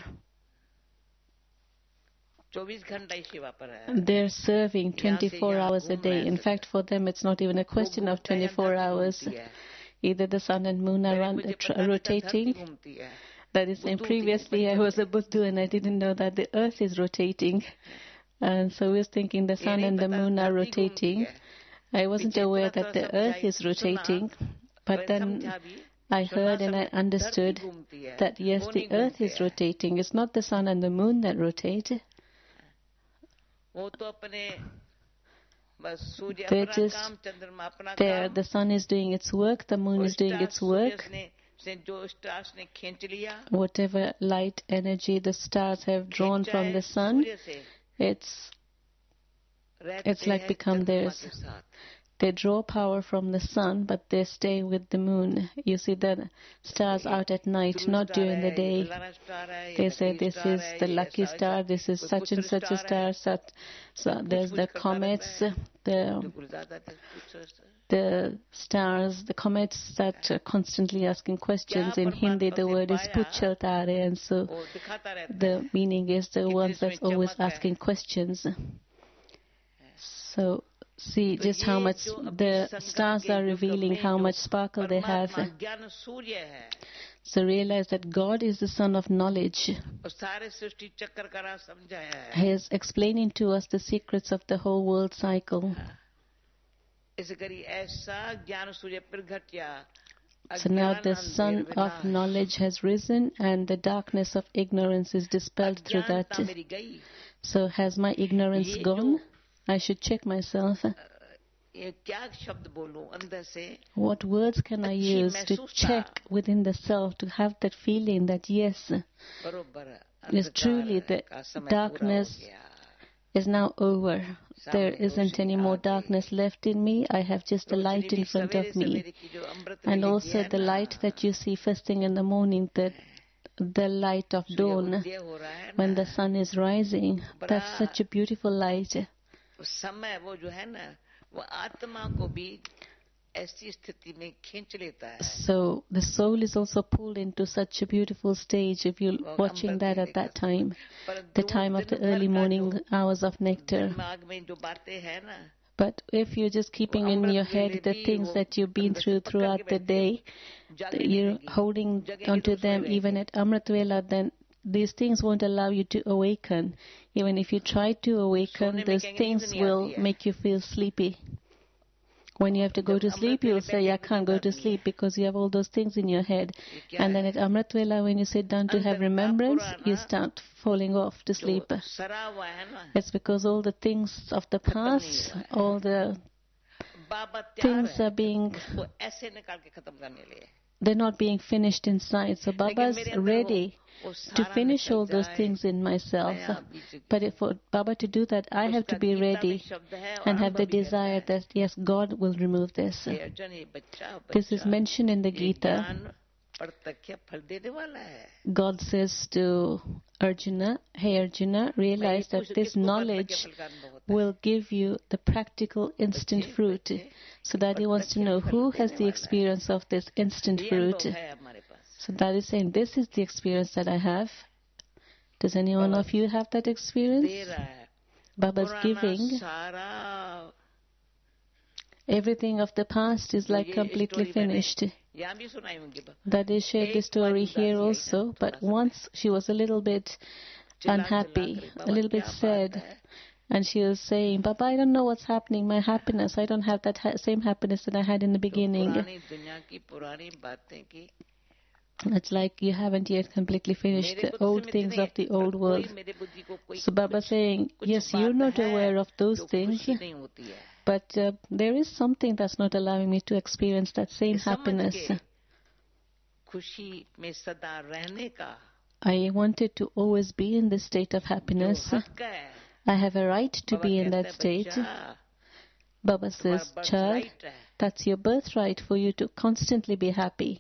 Speaker 5: चौबीस घंटा ही सेवा पर है।
Speaker 3: They're serving
Speaker 5: यहाँ से
Speaker 3: twenty-four
Speaker 5: यहाँ
Speaker 3: hours a
Speaker 5: घूम
Speaker 3: day.
Speaker 5: रहे
Speaker 3: In
Speaker 5: हैं
Speaker 3: fact, for them, it's not even a
Speaker 5: वो
Speaker 3: question of
Speaker 5: घूमता है या
Speaker 3: twenty-four
Speaker 5: धरती
Speaker 3: hours.
Speaker 5: घूमती है।
Speaker 3: Either the sun and moon are
Speaker 5: पहले
Speaker 3: run,
Speaker 5: मुझे
Speaker 3: tr-
Speaker 5: पता नहीं था
Speaker 3: rotating.
Speaker 5: धरती घूमती है।
Speaker 3: That is saying,
Speaker 5: बुद्धू होती है
Speaker 3: previously I was a
Speaker 5: पंचम
Speaker 3: Buddha and I didn't know that the earth is rotating. And so I was thinking the
Speaker 5: ये
Speaker 3: sun
Speaker 5: नहीं
Speaker 3: and the
Speaker 5: पता
Speaker 3: moon are
Speaker 5: धरती घूमती
Speaker 3: rotating.
Speaker 5: है।
Speaker 3: I wasn't
Speaker 5: पीछे
Speaker 3: aware
Speaker 5: इतना
Speaker 3: that the
Speaker 5: थोड़ा
Speaker 3: earth
Speaker 5: समझाई
Speaker 3: is
Speaker 5: सुना
Speaker 3: rotating. But
Speaker 5: पर
Speaker 3: then
Speaker 5: समझा भी
Speaker 3: I
Speaker 5: सुना
Speaker 3: heard and I
Speaker 5: समझ धरती
Speaker 3: understood
Speaker 5: घूमती है
Speaker 3: that yes,
Speaker 5: वो
Speaker 3: the
Speaker 5: नहीं
Speaker 3: earth
Speaker 5: घूमती
Speaker 3: is
Speaker 5: है।
Speaker 3: rotating. It's not the sun and the moon that rotate.
Speaker 5: वो तो अपने बस सूर्य
Speaker 3: They're
Speaker 5: अपना
Speaker 3: just
Speaker 5: काम चंद्रमा अपना
Speaker 3: there.
Speaker 5: काम
Speaker 3: The sun is doing its work, the moon
Speaker 5: और
Speaker 3: is doing
Speaker 5: स्टार्स
Speaker 3: its
Speaker 5: सूर्य
Speaker 3: work.
Speaker 5: ने से जो स्टार्स ने खींच लिया
Speaker 3: Whatever light energy the stars have drawn
Speaker 5: खींचा
Speaker 3: from
Speaker 5: है
Speaker 3: the sun,
Speaker 5: सूर्य से
Speaker 3: it's
Speaker 5: रहते
Speaker 3: it's like
Speaker 5: हैं
Speaker 3: become
Speaker 5: चंद्रमा
Speaker 3: theirs.
Speaker 5: के साथ।
Speaker 3: They draw power from the sun, but they stay with the moon. You see the stars out at night,
Speaker 5: Dhruv
Speaker 3: not
Speaker 5: star
Speaker 3: during
Speaker 5: है,
Speaker 3: the
Speaker 5: ये
Speaker 3: day.
Speaker 5: फलाना star है, ये
Speaker 3: They say
Speaker 5: नकली
Speaker 3: this
Speaker 5: स्टार
Speaker 3: is
Speaker 5: है,
Speaker 3: the
Speaker 5: ये
Speaker 3: lucky
Speaker 5: ऐसा
Speaker 3: star,
Speaker 5: ऐसा
Speaker 3: this is
Speaker 5: कोई
Speaker 3: such
Speaker 5: पुत्र
Speaker 3: and such a
Speaker 5: स्टार है,
Speaker 3: star, such, so
Speaker 5: कुछ
Speaker 3: there's
Speaker 5: कुछ
Speaker 3: the
Speaker 5: करता
Speaker 3: comets,
Speaker 5: रहता है
Speaker 3: the
Speaker 5: जो गुरुदादा थे कुछ
Speaker 3: the stars, the comets that are constantly asking questions. In Hindi, the word is puchaltare, and so
Speaker 5: वो दिखाता रहता है
Speaker 3: the meaning is the
Speaker 5: कि
Speaker 3: ones
Speaker 5: इसमें
Speaker 3: that's always
Speaker 5: चमक है।
Speaker 3: asking questions. So see
Speaker 5: तो
Speaker 3: just how
Speaker 5: ये
Speaker 3: much
Speaker 5: जो अभी
Speaker 3: the
Speaker 5: संगम
Speaker 3: stars
Speaker 5: के
Speaker 3: are
Speaker 5: युग
Speaker 3: revealing
Speaker 5: में
Speaker 3: how
Speaker 5: जो
Speaker 3: much sparkle they have.
Speaker 5: परमात्मा ज्ञान सूर्य है
Speaker 3: So realize that God is the Son of knowledge.
Speaker 5: और सारे सृष्टि चक्कर का राज समझाया है।
Speaker 3: He is explaining to us the secrets of the whole world cycle.
Speaker 5: इस करी ऐसा ज्ञान सूर्य प्रगट्या
Speaker 3: So now the sun of knowledge has risen and the darkness of ignorance is dispelled through that.
Speaker 5: अज्ञानता मेरी गई।
Speaker 3: So has my ignorance
Speaker 5: ये
Speaker 3: gone?
Speaker 5: जो
Speaker 3: I should check myself.
Speaker 5: ये क्या शब्द बोलूं अंदर से
Speaker 3: What words can I
Speaker 5: अच्छी
Speaker 3: use to
Speaker 5: महसूसता
Speaker 3: check within the self, to have that feeling that yes,
Speaker 5: बरोबर
Speaker 3: yes, truly
Speaker 5: अंधकार
Speaker 3: the
Speaker 5: का समय पूरा हो
Speaker 3: darkness
Speaker 5: गया।
Speaker 3: is now over. There
Speaker 5: सामने
Speaker 3: isn't
Speaker 5: Roshni
Speaker 3: any
Speaker 5: uh
Speaker 3: more
Speaker 5: गई।
Speaker 3: darkness left in me. I have just the
Speaker 5: Roshni
Speaker 3: light in
Speaker 5: भी
Speaker 3: front
Speaker 5: सवेरे
Speaker 3: of me.
Speaker 5: सवेरे की जो अमृत
Speaker 3: And
Speaker 5: वेली
Speaker 3: also
Speaker 5: है
Speaker 3: the
Speaker 5: ना,
Speaker 3: light that you see first thing in the morning, the, the light of
Speaker 5: Surya
Speaker 3: dawn,
Speaker 5: उदय हो रहा है
Speaker 3: when
Speaker 5: ना,
Speaker 3: the sun is rising. That's such a beautiful light.
Speaker 5: समय वो जो है ना वो आत्मा को भी ऐसी स्थिति में खींच लेता है।
Speaker 3: So the soul is also pulled into such a beautiful stage if you're watching that at that time, the time of the early morning hours of nectar.
Speaker 5: दिमाग में जो बातें हैं ना,
Speaker 3: But if you're just keeping in your head the things that you've been through throughout the day, you're holding onto them even at Amrit Vela, then these things won't allow you to awaken. Even if you try to awaken, those things will make you feel sleepy. When you have to go to sleep, you'll say, I can't go to sleep because you have all those things in your head. And then at Amrit Vela, when you sit down to have remembrance, you start falling off to sleep.
Speaker 5: सरा हुआ है ना,
Speaker 3: It's because all the things of the past, all the
Speaker 5: बाबा तैयार
Speaker 3: things
Speaker 5: है
Speaker 3: are being,
Speaker 5: उसको ऐसे निकाल के खत्म करने लिए।
Speaker 3: they're not being finished inside. So Baba's ready to finish all those things in myself. But if for Baba to do that, I have to be ready and have the desire that, yes, God will remove this.
Speaker 5: ये अर्जुन ये बच्चा
Speaker 3: This is mentioned in the
Speaker 5: ये
Speaker 3: Gita.
Speaker 5: ज्ञान प्रत्यक्ष फल देने वाला है।
Speaker 3: God says to Arjuna, hey Arjuna, realize that this knowledge will give you the practical instant fruit. So that he wants to know who has the experience of this instant
Speaker 5: ये
Speaker 3: fruit.
Speaker 5: अनुभव है हमारे पास।
Speaker 3: So that is saying, this is the experience that I have. Does any one of you have that experience?
Speaker 5: दे रहा है।
Speaker 3: Baba's
Speaker 5: पुराना
Speaker 3: giving.
Speaker 5: सारा
Speaker 3: Everything of the past is like
Speaker 5: ये
Speaker 3: completely
Speaker 5: story मैंने
Speaker 3: finished.
Speaker 5: यहाँ भी सुनाई होंगी।
Speaker 3: That is shared the story here also, but once she was a little bit unhappy, a little bit sad, and she was saying, Baba, I don't know what's happening, my happiness, I don't have that ha- same happiness that I had in the beginning.
Speaker 5: पुरानी दुनिया की पुरानी बातें की
Speaker 3: It's like you haven't yet completely finished the old things of the old world.
Speaker 5: मेरे बुद्धि को कोई
Speaker 3: So Baba saying, yes, you're not aware of those things,
Speaker 5: नहीं होती है।
Speaker 3: But uh, there is something that's not allowing me to experience that same
Speaker 5: ये समझ
Speaker 3: happiness.
Speaker 5: के खुशी में सदा रहने का
Speaker 3: I wanted to always be in this state of
Speaker 5: जो
Speaker 3: happiness.
Speaker 5: हक है,
Speaker 3: I have a right to
Speaker 5: Baba
Speaker 3: be in
Speaker 5: कहता
Speaker 3: that
Speaker 5: है,
Speaker 3: state.
Speaker 5: बच्चा,
Speaker 3: Baba
Speaker 5: तुम्हारा
Speaker 3: says, child,
Speaker 5: birthright है,
Speaker 3: that's your birthright for you to constantly be happy.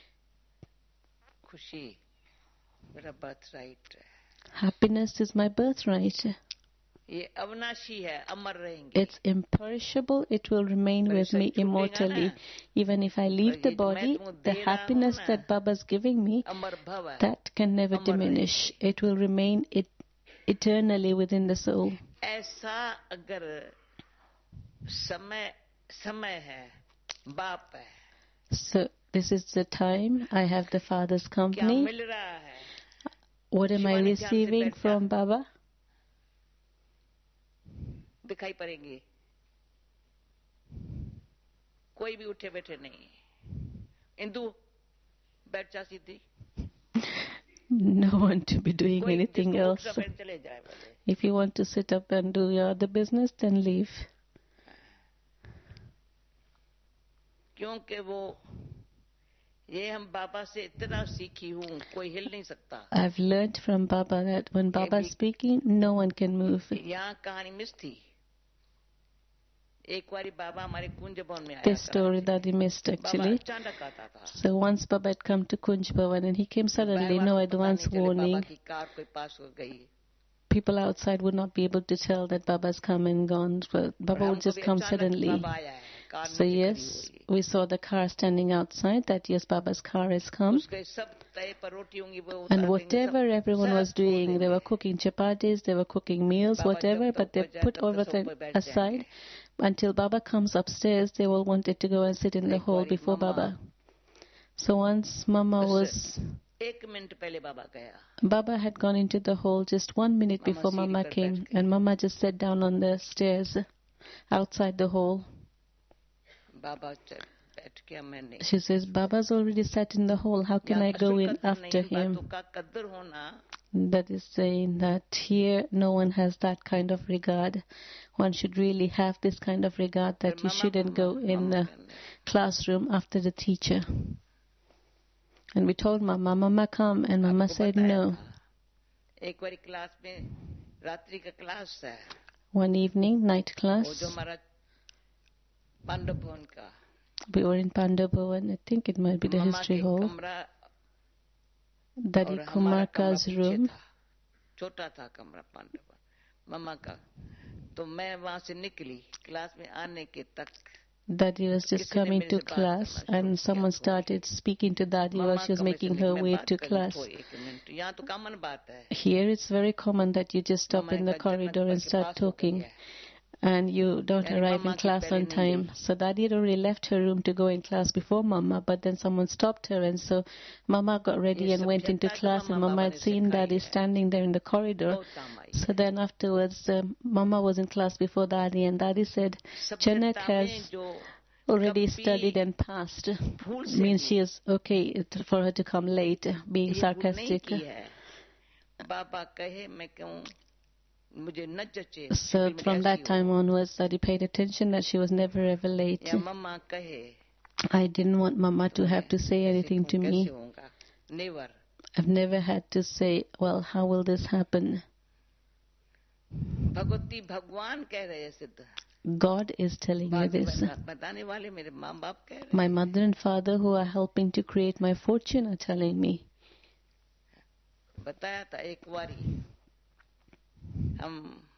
Speaker 5: खुशी मेरा birthright है,
Speaker 3: Happiness is my birthright.
Speaker 5: ये अविनाशी है, अमर रहेंगे.
Speaker 3: It's imperishable. It will remain
Speaker 5: पर
Speaker 3: with
Speaker 5: इससे
Speaker 3: me
Speaker 5: छूटेगा
Speaker 3: immortally.
Speaker 5: ना.
Speaker 3: Even if I
Speaker 5: पर
Speaker 3: leave
Speaker 5: ये
Speaker 3: the
Speaker 5: जो मैं
Speaker 3: body,
Speaker 5: तुमको
Speaker 3: the
Speaker 5: दे रहा हूँ
Speaker 3: happiness
Speaker 5: ना,
Speaker 3: that Baba's giving me,
Speaker 5: अमर भव है,
Speaker 3: that can never
Speaker 5: Amar
Speaker 3: diminish.
Speaker 5: रहेंगे.
Speaker 3: It will remain it, eternally within the soul.
Speaker 5: ऐसा अगर समय समय है, बाप है,
Speaker 3: So this is the time I have the Father's
Speaker 5: क्या
Speaker 3: company.
Speaker 5: मिल रहा है?
Speaker 3: What am I
Speaker 5: शिवानी ध्यान से
Speaker 3: receiving
Speaker 5: बैठ जा.
Speaker 3: from Baba?
Speaker 5: दिखाई पड़ेंगे. कोई भी उठे बैठे नहीं. इंदु बैठ जा सीधी.
Speaker 3: No one to be doing
Speaker 5: कोई
Speaker 3: anything
Speaker 5: जिसको
Speaker 3: else.
Speaker 5: उठ बैठ चले जाए बोले.
Speaker 3: If you want to sit up and do your other business, then leave.
Speaker 5: क्योंकि वो ये हम बाबा से इतना सीखी हूँ, कोई हिल नहीं सकता.
Speaker 3: I've learned from Baba that when Baba is speaking, no one can move.
Speaker 5: यहाँ कहानी मिस थी. एक बारी बाबा हमारे कुंज भवन में आया
Speaker 3: This story
Speaker 5: Karachi.
Speaker 3: that he missed
Speaker 5: Baba
Speaker 3: actually.
Speaker 5: अचानक आता था.
Speaker 3: So once Baba had come to Kunj Bhavan and he came suddenly, no advance warning.
Speaker 5: बाबा की कार कोई पास हो गई.
Speaker 3: People outside would not be able to tell that Baba's come and gone. But Baba would just come suddenly.
Speaker 5: बाबा आया है. Car
Speaker 3: So
Speaker 5: नीचे खड़ी
Speaker 3: yes,
Speaker 5: हुई.
Speaker 3: we saw the car standing outside, that yes, Baba's car has come.
Speaker 5: उसके सब तय पर रोटी होंगी वो उतार
Speaker 3: And
Speaker 5: देंगे,
Speaker 3: whatever
Speaker 5: सब-
Speaker 3: everyone
Speaker 5: सब
Speaker 3: was
Speaker 5: छोड़
Speaker 3: doing, they
Speaker 5: देंगे.
Speaker 3: were cooking chapatis, they were cooking meals,
Speaker 5: Baba
Speaker 3: whatever,
Speaker 5: जब
Speaker 3: but
Speaker 5: तक
Speaker 3: they
Speaker 5: ऊपर जाए
Speaker 3: put
Speaker 5: तब तक
Speaker 3: everything
Speaker 5: ऊपर बैठ
Speaker 3: aside.
Speaker 5: जाएंगे.
Speaker 3: Until Baba comes upstairs, they all wanted to go and sit in the
Speaker 5: एक
Speaker 3: hall
Speaker 5: बारी
Speaker 3: before
Speaker 5: मम्मा-
Speaker 3: Baba. So once Mama
Speaker 5: बस
Speaker 3: was,
Speaker 5: एक मिनट पहले बाबा गया.
Speaker 3: Baba had gone into the hall just one minute
Speaker 5: Mama
Speaker 3: before
Speaker 5: सीढ़ी
Speaker 3: Mama
Speaker 5: पर
Speaker 3: came,
Speaker 5: बैठ गई.
Speaker 3: and Mama just sat down on the stairs outside the hall.
Speaker 5: बाबा च- बैठ गया, मैं नहीं.
Speaker 3: She says, Baba's already sat in the hall, how can
Speaker 5: यहाँ
Speaker 3: I go
Speaker 5: असल
Speaker 3: in
Speaker 5: कदर
Speaker 3: after
Speaker 5: नहीं,
Speaker 3: him?
Speaker 5: बातों का कदर होना.
Speaker 3: That is saying that here no one has that kind of regard. One should really have this kind of regard that
Speaker 5: फिर
Speaker 3: you
Speaker 5: mamma
Speaker 3: shouldn't
Speaker 5: को-
Speaker 3: go in
Speaker 5: मम्मा
Speaker 3: the
Speaker 5: कहने,
Speaker 3: classroom after the teacher. And we told Mama, Mama come, and Mama
Speaker 5: आपको
Speaker 3: said
Speaker 5: बताया
Speaker 3: no.
Speaker 5: था. एक बारी class में रात्रि का क्लास है,
Speaker 3: One evening, night
Speaker 5: वो
Speaker 3: class,
Speaker 5: जो हमारा पांडव भवन का
Speaker 3: we were in Pandabhavan, I think it might be the
Speaker 5: mamma
Speaker 3: history
Speaker 5: के
Speaker 3: hall,
Speaker 5: कमरा
Speaker 3: Daddy
Speaker 5: और हमारा कमरा
Speaker 3: Kumarka's
Speaker 5: पीछे
Speaker 3: room.
Speaker 5: था. छोटा था कमरा पांडव भवन मम्मा का. तो मैं वहां से निकली, क्लास में आने के तक
Speaker 3: Daddy was just
Speaker 5: किसी ने
Speaker 3: coming
Speaker 5: मेरे
Speaker 3: to
Speaker 5: से बात
Speaker 3: class,
Speaker 5: करना शुरू
Speaker 3: and
Speaker 5: किया
Speaker 3: someone
Speaker 5: थोड़ी.
Speaker 3: started speaking to Daddy while
Speaker 5: mamma
Speaker 3: she was
Speaker 5: कमरे से
Speaker 3: making
Speaker 5: निकली,
Speaker 3: her
Speaker 5: मैं
Speaker 3: way
Speaker 5: बात
Speaker 3: to
Speaker 5: करनी
Speaker 3: class.
Speaker 5: थोड़ी, एक मिनट. यहाँ तो कॉमन बात है.
Speaker 3: Here it's very common that you just stop
Speaker 5: mamma
Speaker 3: in the
Speaker 5: का जन्नत
Speaker 3: corridor
Speaker 5: पर
Speaker 3: and
Speaker 5: के
Speaker 3: start
Speaker 5: पास हो गई
Speaker 3: talking,
Speaker 5: है.
Speaker 3: and you don't
Speaker 5: यानी
Speaker 3: arrive
Speaker 5: मम्मा
Speaker 3: in
Speaker 5: की
Speaker 3: class
Speaker 5: पहले
Speaker 3: on
Speaker 5: नहीं
Speaker 3: time.
Speaker 5: गई.
Speaker 3: So Daddy had already left her room to go in class before Mama, but then someone stopped her, and so Mama got ready
Speaker 5: ये
Speaker 3: and went into
Speaker 5: सभ्यता जो
Speaker 3: class, and
Speaker 5: mamma
Speaker 3: Mama
Speaker 5: Baba
Speaker 3: had
Speaker 5: ने
Speaker 3: seen
Speaker 5: सिखाई
Speaker 3: Daddy
Speaker 5: है,
Speaker 3: standing there in the corridor.
Speaker 5: बहुत काम आई
Speaker 3: So
Speaker 5: है.
Speaker 3: then afterwards, uh, Mama was in class before Daddy, and Daddy said, Janak
Speaker 5: सभ्यता में
Speaker 3: has
Speaker 5: जो
Speaker 3: already
Speaker 5: कभी
Speaker 3: studied and passed.
Speaker 5: भूल से
Speaker 3: Means
Speaker 5: भी
Speaker 3: she is okay it- for her to come late, being
Speaker 5: ये भूल नहीं
Speaker 3: sarcastic.
Speaker 5: की है. बाबा कहे मैं कहूँ मुझे न जचे.
Speaker 3: So
Speaker 5: कभी मेरी
Speaker 3: from
Speaker 5: ऐसी
Speaker 3: that
Speaker 5: हो.
Speaker 3: time onwards, Daddy paid attention that she was never ever late.
Speaker 5: या मम्मा कहे
Speaker 3: I didn't want Mama to have to say anything to me.
Speaker 5: कैसे होगा. Never.
Speaker 3: I've never had to say, well, how will this happen?
Speaker 5: Bhagwati भगवान कह रहे हैं सिद्ध.
Speaker 3: God is telling me
Speaker 5: बात
Speaker 3: this.
Speaker 5: बताने वाले मेरे माँ बाप कह रहे
Speaker 3: My mother and father who are helping to create my fortune are telling me.
Speaker 5: हैं. बताया था एक बारी हम,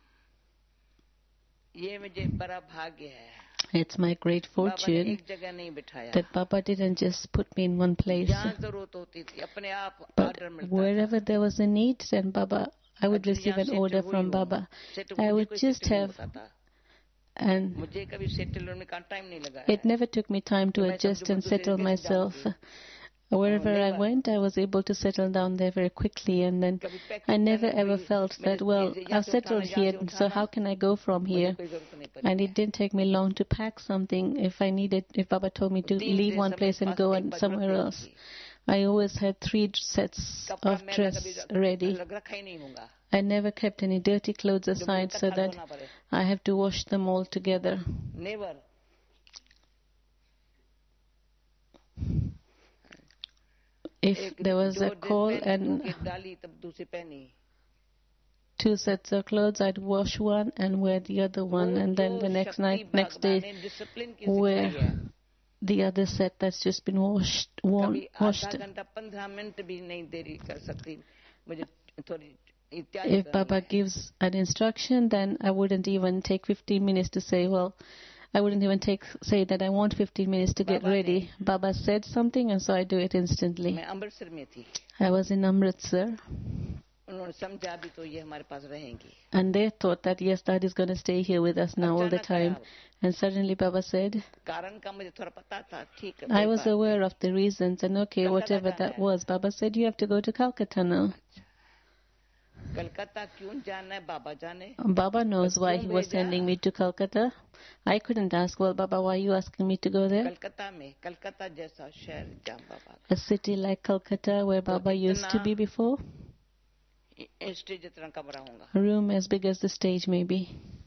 Speaker 5: ये मुझे बड़ा भाग्य है.
Speaker 3: It's my great
Speaker 5: बाबा ने
Speaker 3: fortune
Speaker 5: एक जगह नहीं बिठाया.
Speaker 3: that Baba didn't just put me in one place.
Speaker 5: जहाँ जरूरत होती थी अपने आप
Speaker 3: But
Speaker 5: ऑर्डर मिलता
Speaker 3: wherever
Speaker 5: था.
Speaker 3: there was a need, then Baba, I would
Speaker 5: Actually,
Speaker 3: receive
Speaker 5: यहाँ
Speaker 3: an
Speaker 5: settle
Speaker 3: order
Speaker 5: हुई
Speaker 3: from
Speaker 5: हूँ.
Speaker 3: Baba.
Speaker 5: Settle
Speaker 3: I
Speaker 5: मुझे
Speaker 3: would
Speaker 5: कोई
Speaker 3: just
Speaker 5: settle नहीं
Speaker 3: have,
Speaker 5: होता था.
Speaker 3: and
Speaker 5: मुझे कभी सेटल होने का टाइम नहीं लगा
Speaker 3: it
Speaker 5: है.
Speaker 3: never took me time to
Speaker 5: तो मैं
Speaker 3: adjust
Speaker 5: समझू मैं
Speaker 3: and
Speaker 5: दूसरी
Speaker 3: settle
Speaker 5: जगह
Speaker 3: myself.
Speaker 5: जाऊंगी.
Speaker 3: Wherever I
Speaker 5: never.
Speaker 3: went, I was able to settle down there very quickly, and then
Speaker 5: कभी पैक
Speaker 3: I never
Speaker 5: करने
Speaker 3: ever
Speaker 5: कोई
Speaker 3: felt
Speaker 5: मेरे
Speaker 3: that, well,
Speaker 5: चीज़ें यहाँ
Speaker 3: I've
Speaker 5: से
Speaker 3: settled
Speaker 5: उठाना, यहाँ
Speaker 3: here,
Speaker 5: से
Speaker 3: so
Speaker 5: उठाना,
Speaker 3: how can I go from
Speaker 5: मुझे
Speaker 3: here?
Speaker 5: कोई जरूरत नहीं पड़ी
Speaker 3: And
Speaker 5: है.
Speaker 3: it didn't take me long to pack something if I needed, if Baba told me to
Speaker 5: तीन
Speaker 3: leave
Speaker 5: ड्रेस
Speaker 3: one
Speaker 5: अपने
Speaker 3: place and
Speaker 5: पास
Speaker 3: go
Speaker 5: एक
Speaker 3: on
Speaker 5: बार
Speaker 3: somewhere
Speaker 5: जरूरत नहीं
Speaker 3: else.
Speaker 5: थी.
Speaker 3: I always had three sets
Speaker 5: कपड़ा
Speaker 3: of
Speaker 5: मैला
Speaker 3: dress
Speaker 5: कभी
Speaker 3: ready.
Speaker 5: रख- रखा ही नहीं होगा.
Speaker 3: I never kept any dirty clothes
Speaker 5: जो
Speaker 3: aside so
Speaker 5: इकट्ठा
Speaker 3: that
Speaker 5: धोना पड़े.
Speaker 3: I have to wash them all together.
Speaker 5: Never
Speaker 3: If there was a call and
Speaker 5: डाली तब दूसरी पहनी
Speaker 3: two sets of clothes, I'd wash one and wear the other one, and then the next night, next day, wear the other set that's just been washed. Worn, washed.
Speaker 5: आधा घंटा पंद्रह minute भी नहीं देरी कर सकती मुझे थोड़ी
Speaker 3: If Baba gives an instruction, then I wouldn't even take fifteen minutes to say, well, I wouldn't even take say that I want fifteen minutes to get ready. Baba said something, and so I do it instantly.
Speaker 5: मैं अमृतसर में थी
Speaker 3: I was in Amritsar,
Speaker 5: उन्होंने समझा भी तो ये हमारे पास रहेंगी
Speaker 3: and they thought that, yes, Dad is going to stay here with us now all the time. And suddenly Baba said,
Speaker 5: कारण का मुझे थोड़ा पता था ठीक है
Speaker 3: I was aware of the reasons, and okay, whatever that was. Baba said, you have to go to Calcutta now.
Speaker 5: Calcutta क्यों जाना है बाबा जाने
Speaker 3: Baba knows why he was sending me to Calcutta. I couldn't ask, well, Baba, why are you asking me to go there?
Speaker 5: Calcutta में कलकत्ता जैसा शहर जहाँ बाबा
Speaker 3: A city like Calcutta where Baba used to be before.
Speaker 5: Stage जितना कमरा होगा
Speaker 3: A room as big as the stage maybe.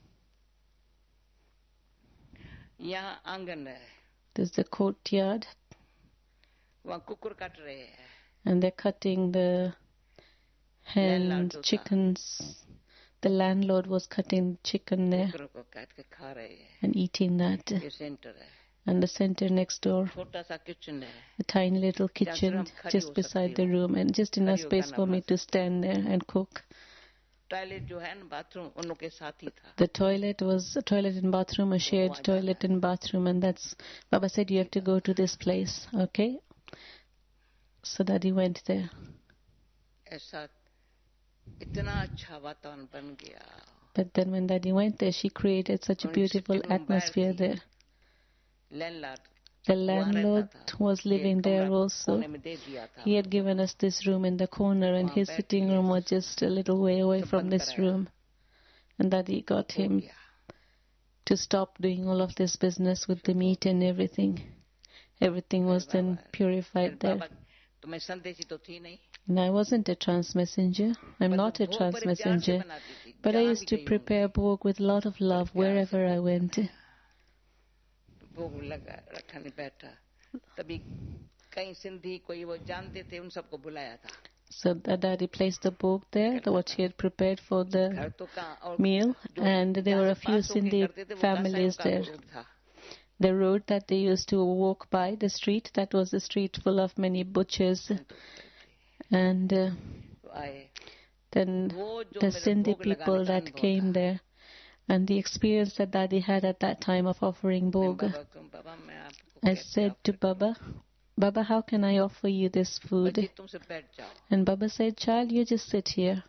Speaker 5: यहाँ आंगन है
Speaker 3: There's the courtyard,
Speaker 5: वहाँ कुकुर काट रहे हैं
Speaker 3: and they're cutting the hens, chickens. The landlord was cutting chicken there
Speaker 5: कुकुर को काट के खा रहे हैं
Speaker 3: and eating that.
Speaker 5: ये सेंटर है
Speaker 3: And the center next door,
Speaker 5: छोटा सा किचन है
Speaker 3: a tiny little kitchen just beside the room, and just enough space for me to stand there and cook.
Speaker 5: Toilet जो है ना बाथरूम उन लोग के साथ ही था
Speaker 3: The toilet was a toilet and bathroom, a shared toilet and bathroom, and that's Baba said you have to go to this place, okay? So that he went there.
Speaker 5: ऐसा इतना अच्छा वातावरण बन गया
Speaker 3: But then when Daddy went there, she created such a beautiful atmosphere there.
Speaker 5: Landlord
Speaker 3: The landlord was living there also.
Speaker 5: में दे दिया था
Speaker 3: He had given us this room in the corner, and his sitting room was just a little way away from this room. And Daddy got him to stop doing all of this business with the meat and everything. Everything was then purified there.
Speaker 5: तो मैं संदेशी तो थी नहीं
Speaker 3: And I wasn't a trans messenger. I'm not a trans messenger. But I used to prepare bhog with a lot of love wherever I went.
Speaker 5: भोग लगा रखा नहीं बैठा तभी कई सिंधी कोई वो जानते थे उन सबको बुलाया था
Speaker 3: So that Daddy placed the bhog there, what she had prepared for the
Speaker 5: घर तो कहाँ और
Speaker 3: meal, and there were a few Sindhi families there. The road that they used to walk by, the street, that was a street full of many butchers. And uh, then the Sindhi people that came there, and the experience that Daddy had at that time of offering bhog. I said to Baba, Baba, how can I offer you this food? And Baba said, child, you just sit here.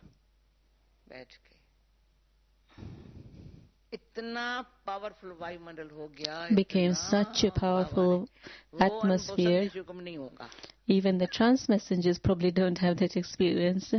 Speaker 3: Became such a powerful atmosphere. Even the trans messengers probably don't have that experience.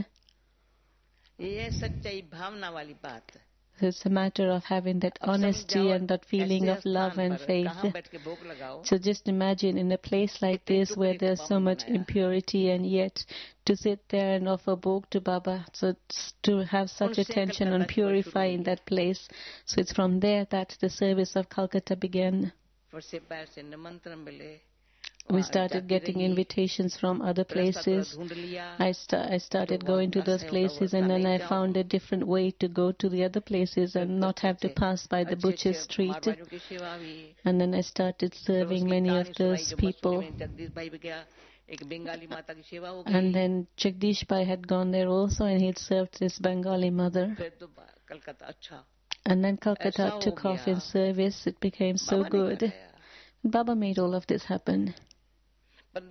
Speaker 3: It's a matter of having that honesty and that feeling of love and faith. So just imagine in a place like this where there's so much impurity, and yet to sit there and offer bhog to Baba, so to have such attention on purifying that place. So it's from there that the service of Calcutta began. We started getting invitations from other places. I, st- I started going to those places, and then I found a different way to go to the other places and not have to pass by the butcher's street. And then I started serving many of those people. And then Jagdish Bhai had gone there also, and he had served this Bengali mother. And then Calcutta took off in service. It became so good. Baba made all of this happen. But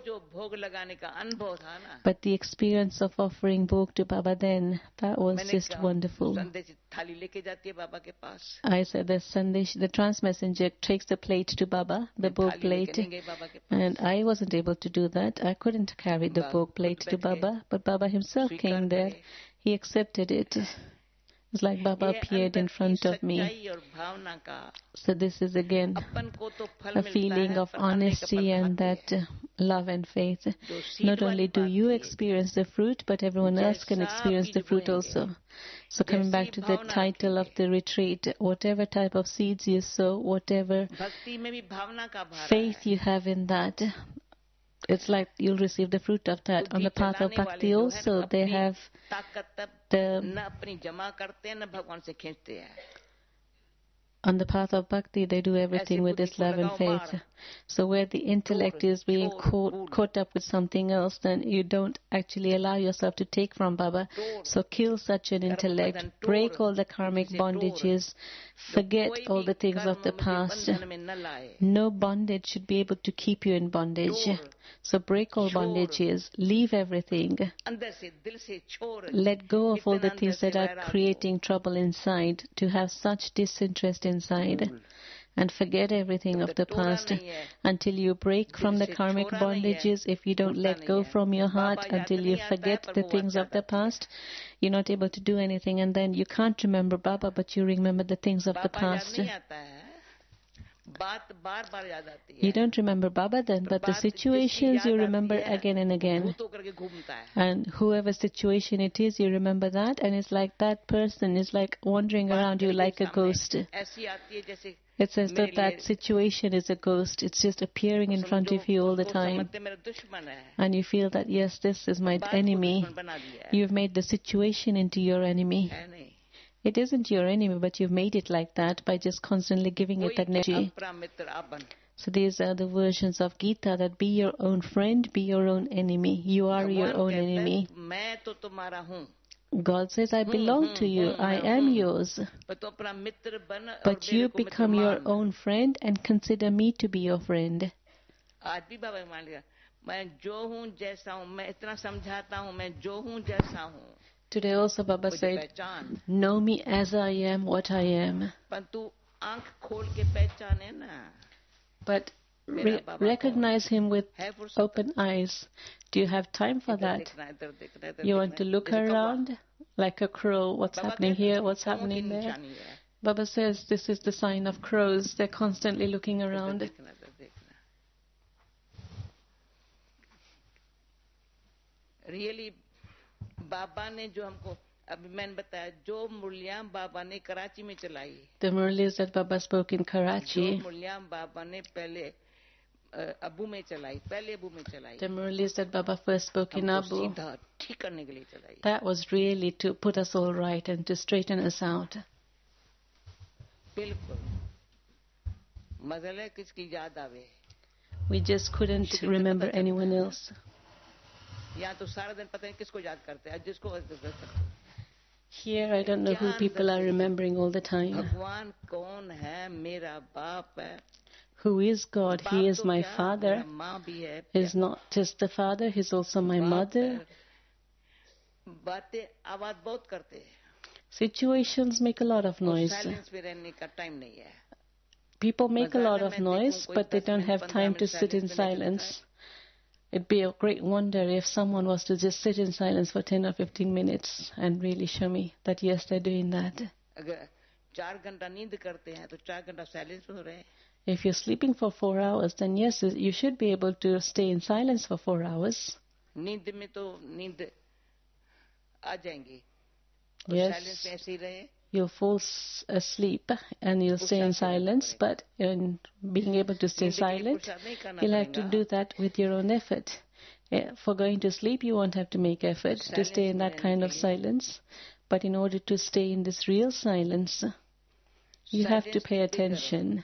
Speaker 3: the experience of offering bhog to Baba then, that was just wonderful. I said the Sandesh, the trans messenger takes the plate to Baba, the bhog plate, and I wasn't able to do that. I couldn't carry the bhog plate to Baba, but Baba himself came there. He accepted it. It's like Baba
Speaker 5: ये
Speaker 3: appeared in
Speaker 5: अंदर की
Speaker 3: front of me.
Speaker 5: सच्चाई और भावना का
Speaker 3: So this is again
Speaker 5: अपन को तो फल
Speaker 3: a
Speaker 5: मिलता
Speaker 3: feeling
Speaker 5: है,
Speaker 3: of
Speaker 5: पर अन्य का फल
Speaker 3: honesty and
Speaker 5: खाते
Speaker 3: that
Speaker 5: हैं।
Speaker 3: uh, love and faith.
Speaker 5: जो सीड
Speaker 3: Not
Speaker 5: वाली
Speaker 3: only do
Speaker 5: बात
Speaker 3: you
Speaker 5: थी,
Speaker 3: experience the fruit, but everyone else can
Speaker 5: जैसा
Speaker 3: experience the
Speaker 5: बीज
Speaker 3: fruit
Speaker 5: बोएंगे,
Speaker 3: also. So coming back to the
Speaker 5: भावना
Speaker 3: title of
Speaker 5: रखेंगे।
Speaker 3: the retreat, whatever type of seeds you sow, whatever
Speaker 5: भक्ति में भी भावना का भार
Speaker 3: faith
Speaker 5: है।
Speaker 3: you have in that, it's like you'll receive the fruit of that. On the path of
Speaker 5: चलाने वाले
Speaker 3: bhakti
Speaker 5: जो है
Speaker 3: also,
Speaker 5: ना,
Speaker 3: they
Speaker 5: अपनी
Speaker 3: have
Speaker 5: ताकत तब
Speaker 3: the
Speaker 5: न अपनी जमा करते हैं न भगवान से खींचते हैं।
Speaker 3: on the path of bhakti, they do everything
Speaker 5: ऐसे
Speaker 3: with
Speaker 5: बुद्धि
Speaker 3: this
Speaker 5: को
Speaker 3: love and
Speaker 5: लगाओ
Speaker 3: faith.
Speaker 5: मार,
Speaker 3: So where the intellect is being
Speaker 5: छोड़,
Speaker 3: caught,
Speaker 5: भूल।
Speaker 3: caught up with something else, then you don't actually allow yourself to take from Baba.
Speaker 5: तोड़,
Speaker 3: So kill such an
Speaker 5: कर्म
Speaker 3: intellect,
Speaker 5: बंधन
Speaker 3: break
Speaker 5: तोड़,
Speaker 3: all the karmic
Speaker 5: बुद्धि से
Speaker 3: bondages,
Speaker 5: जो
Speaker 3: forget
Speaker 5: कोई
Speaker 3: all
Speaker 5: भी
Speaker 3: the things of
Speaker 5: कर्म
Speaker 3: the
Speaker 5: मुझे
Speaker 3: past.
Speaker 5: बंधन में न लाए।
Speaker 3: No bondage should be able to keep you in bondage.
Speaker 5: तोड़,
Speaker 3: So break all
Speaker 5: छोड़,
Speaker 3: bondages, leave everything.
Speaker 5: अंदर से दिल से छोड़,
Speaker 3: Let go of all
Speaker 5: इतना
Speaker 3: the
Speaker 5: अंदर
Speaker 3: things
Speaker 5: से
Speaker 3: that are
Speaker 5: वैराग हो।
Speaker 3: creating trouble inside, to have such disinterest inside.
Speaker 5: भूल।
Speaker 3: And forget everything
Speaker 5: जब
Speaker 3: of
Speaker 5: तक
Speaker 3: the
Speaker 5: तोड़ा
Speaker 3: past
Speaker 5: नहीं है,
Speaker 3: until you break
Speaker 5: दिल
Speaker 3: from the
Speaker 5: से
Speaker 3: karmic
Speaker 5: छोड़ा नहीं है,
Speaker 3: bondages. If you don't
Speaker 5: भूलता
Speaker 3: let
Speaker 5: नहीं
Speaker 3: go
Speaker 5: है।
Speaker 3: from your heart
Speaker 5: बाबा याद
Speaker 3: until you
Speaker 5: नहीं आता है,
Speaker 3: forget
Speaker 5: पर
Speaker 3: the
Speaker 5: वो
Speaker 3: things
Speaker 5: बात
Speaker 3: of the
Speaker 5: याद आती है।
Speaker 3: past, you're not able to do anything. And then you can't remember Baba, but you remember the things of the
Speaker 5: बाबा याद
Speaker 3: past.
Speaker 5: नहीं आता है, बात बार बार याद आती है।
Speaker 3: You don't remember Baba then,
Speaker 5: पर
Speaker 3: but the
Speaker 5: बात जिसकी
Speaker 3: situations
Speaker 5: याद
Speaker 3: you
Speaker 5: आती
Speaker 3: remember
Speaker 5: है,
Speaker 3: again and
Speaker 5: वो
Speaker 3: again.
Speaker 5: भूत होकर के घूमता है।
Speaker 3: And whoever situation it is, you remember that, and it's like that person is like wandering
Speaker 5: बात
Speaker 3: around you
Speaker 5: करके
Speaker 3: like a
Speaker 5: सामने
Speaker 3: ghost.
Speaker 5: ऐसी आती है जैसे
Speaker 3: It's as though
Speaker 5: मेरे
Speaker 3: that
Speaker 5: लिए-
Speaker 3: situation is a ghost. It's just appearing in front
Speaker 5: समझो
Speaker 3: of you all the
Speaker 5: उसको
Speaker 3: time.
Speaker 5: समझते मेरा दुश्मन है।
Speaker 3: And you feel that, yes, this is my
Speaker 5: बात को
Speaker 3: enemy.
Speaker 5: दुश्मन बना दिया है।
Speaker 3: You've made the situation into your enemy.
Speaker 5: है नहीं।
Speaker 3: It isn't your enemy, but you've made it like that by just constantly giving it
Speaker 5: कोई
Speaker 3: that energy.
Speaker 5: अपना मित्र आप बन।
Speaker 3: So these are the versions of Gita, that be your own friend, be your own enemy. You are your
Speaker 5: भगवान
Speaker 3: own
Speaker 5: कहता है,
Speaker 3: enemy.
Speaker 5: मैं तो तुम्हारा हूँ,
Speaker 3: God says, I
Speaker 5: हूँ,
Speaker 3: belong
Speaker 5: हूँ,
Speaker 3: to you.
Speaker 5: हूँ,
Speaker 3: I
Speaker 5: मैं
Speaker 3: am
Speaker 5: हूँ।
Speaker 3: yours.
Speaker 5: पर तो अपना मित्र बन और
Speaker 3: But
Speaker 5: मेरे
Speaker 3: you
Speaker 5: को मित्र
Speaker 3: become your
Speaker 5: मान।
Speaker 3: own friend and consider me to be your friend.
Speaker 5: आज भी बाबा मान लिया, मैं जो हूँ जैसा हूँ, मैं इतना समझाता हूँ, मैं जो हूँ जैसा हूँ,
Speaker 3: Today also Baba
Speaker 5: मुझे
Speaker 3: said,
Speaker 5: पहचान।
Speaker 3: know me as I am, what I am.
Speaker 5: पर तू आंख खोल के पहचाने ना।
Speaker 3: But
Speaker 5: मेरा
Speaker 3: re-
Speaker 5: Baba
Speaker 3: recognize him with
Speaker 5: है फुर्सत?
Speaker 3: open eyes. Do you have time for
Speaker 5: इधर
Speaker 3: that?
Speaker 5: देखना, इधर देखना, इधर
Speaker 3: You
Speaker 5: देखना।
Speaker 3: want to look
Speaker 5: जैसे कौवा।
Speaker 3: around like a crow. What's
Speaker 5: Baba
Speaker 3: happening
Speaker 5: कहते हैं,
Speaker 3: here? What's
Speaker 5: कौवों की
Speaker 3: happening there?
Speaker 5: निशानी है।
Speaker 3: Baba says this is the sign of crows. They're constantly looking
Speaker 5: इधर
Speaker 3: around.
Speaker 5: देखना, इधर देखना। रियली बाबा ने जो हमको अभी मैंने बताया, जो मुरलियां बाबा ने कराची में चलाई,
Speaker 3: The Murlis that Baba spoke in
Speaker 5: जो
Speaker 3: Karachi,
Speaker 5: मुरलियां बाबा ने पहले अ, अबू में चलाई, पहले अबू में चलाई,
Speaker 3: the Murlis that Baba first spoke in
Speaker 5: हमको
Speaker 3: Abu,
Speaker 5: सीधा ठीक करने के लिए चलाई।
Speaker 3: that was really to put us all right and to straighten us out.
Speaker 5: बिल्कुल मजल है किसकी याद आवे,
Speaker 3: We just couldn't remember anyone else.
Speaker 5: या तो सारा दिन पता नहीं किसको याद करते हैं, जिसको
Speaker 3: Here, I don't know who people are remembering all the time.
Speaker 5: भगवान कौन है, मेरा बाप है।
Speaker 3: Who is God?
Speaker 5: बाप
Speaker 3: He is
Speaker 5: तो
Speaker 3: my
Speaker 5: क्या,
Speaker 3: Father.
Speaker 5: मेरा माँ भी है।
Speaker 3: He's not just the Father, He's also my
Speaker 5: बाप
Speaker 3: mother.
Speaker 5: है। बातें आवाज बहुत करते हैं,
Speaker 3: Situations make a lot of noise.
Speaker 5: Silence में रहने का टाइम नहीं है।
Speaker 3: People make a
Speaker 5: बाजार
Speaker 3: lot
Speaker 5: में
Speaker 3: of
Speaker 5: मैं
Speaker 3: noise,
Speaker 5: देखूं कोई
Speaker 3: but they
Speaker 5: दस
Speaker 3: don't
Speaker 5: मिनट,
Speaker 3: have
Speaker 5: पंद्रह
Speaker 3: time
Speaker 5: minute
Speaker 3: to sit in
Speaker 5: silence में नहीं
Speaker 3: silence.
Speaker 5: बैठा
Speaker 3: It'd be a great wonder if someone was to just sit in silence for ten or fifteen minutes and really show me that yes, they're doing that.
Speaker 5: है। अगर चार घंटा नींद करते हैं तो चार घंटा साइलेंस में हो रहे हैं।
Speaker 3: If you're sleeping for four hours, then yes, you should be able to stay in silence for four hours.
Speaker 5: नींद में तो नींद आ जाएंगी, और साइलेंस में
Speaker 3: Yes,
Speaker 5: ऐसे ही रहे।
Speaker 3: you'll fall s- asleep and you'll stay in silence, but in being able to stay
Speaker 5: नींद के लिए
Speaker 3: silent,
Speaker 5: पुरुषार्थ नहीं करना
Speaker 3: you'll have to
Speaker 5: पड़ेगा।
Speaker 3: do that with your own effort. Eh, For going to sleep, you won't have to make effort to stay in that kind of silence. But in order to stay in this real silence, you have to
Speaker 5: Silence
Speaker 3: pay
Speaker 5: भी करो।
Speaker 3: attention.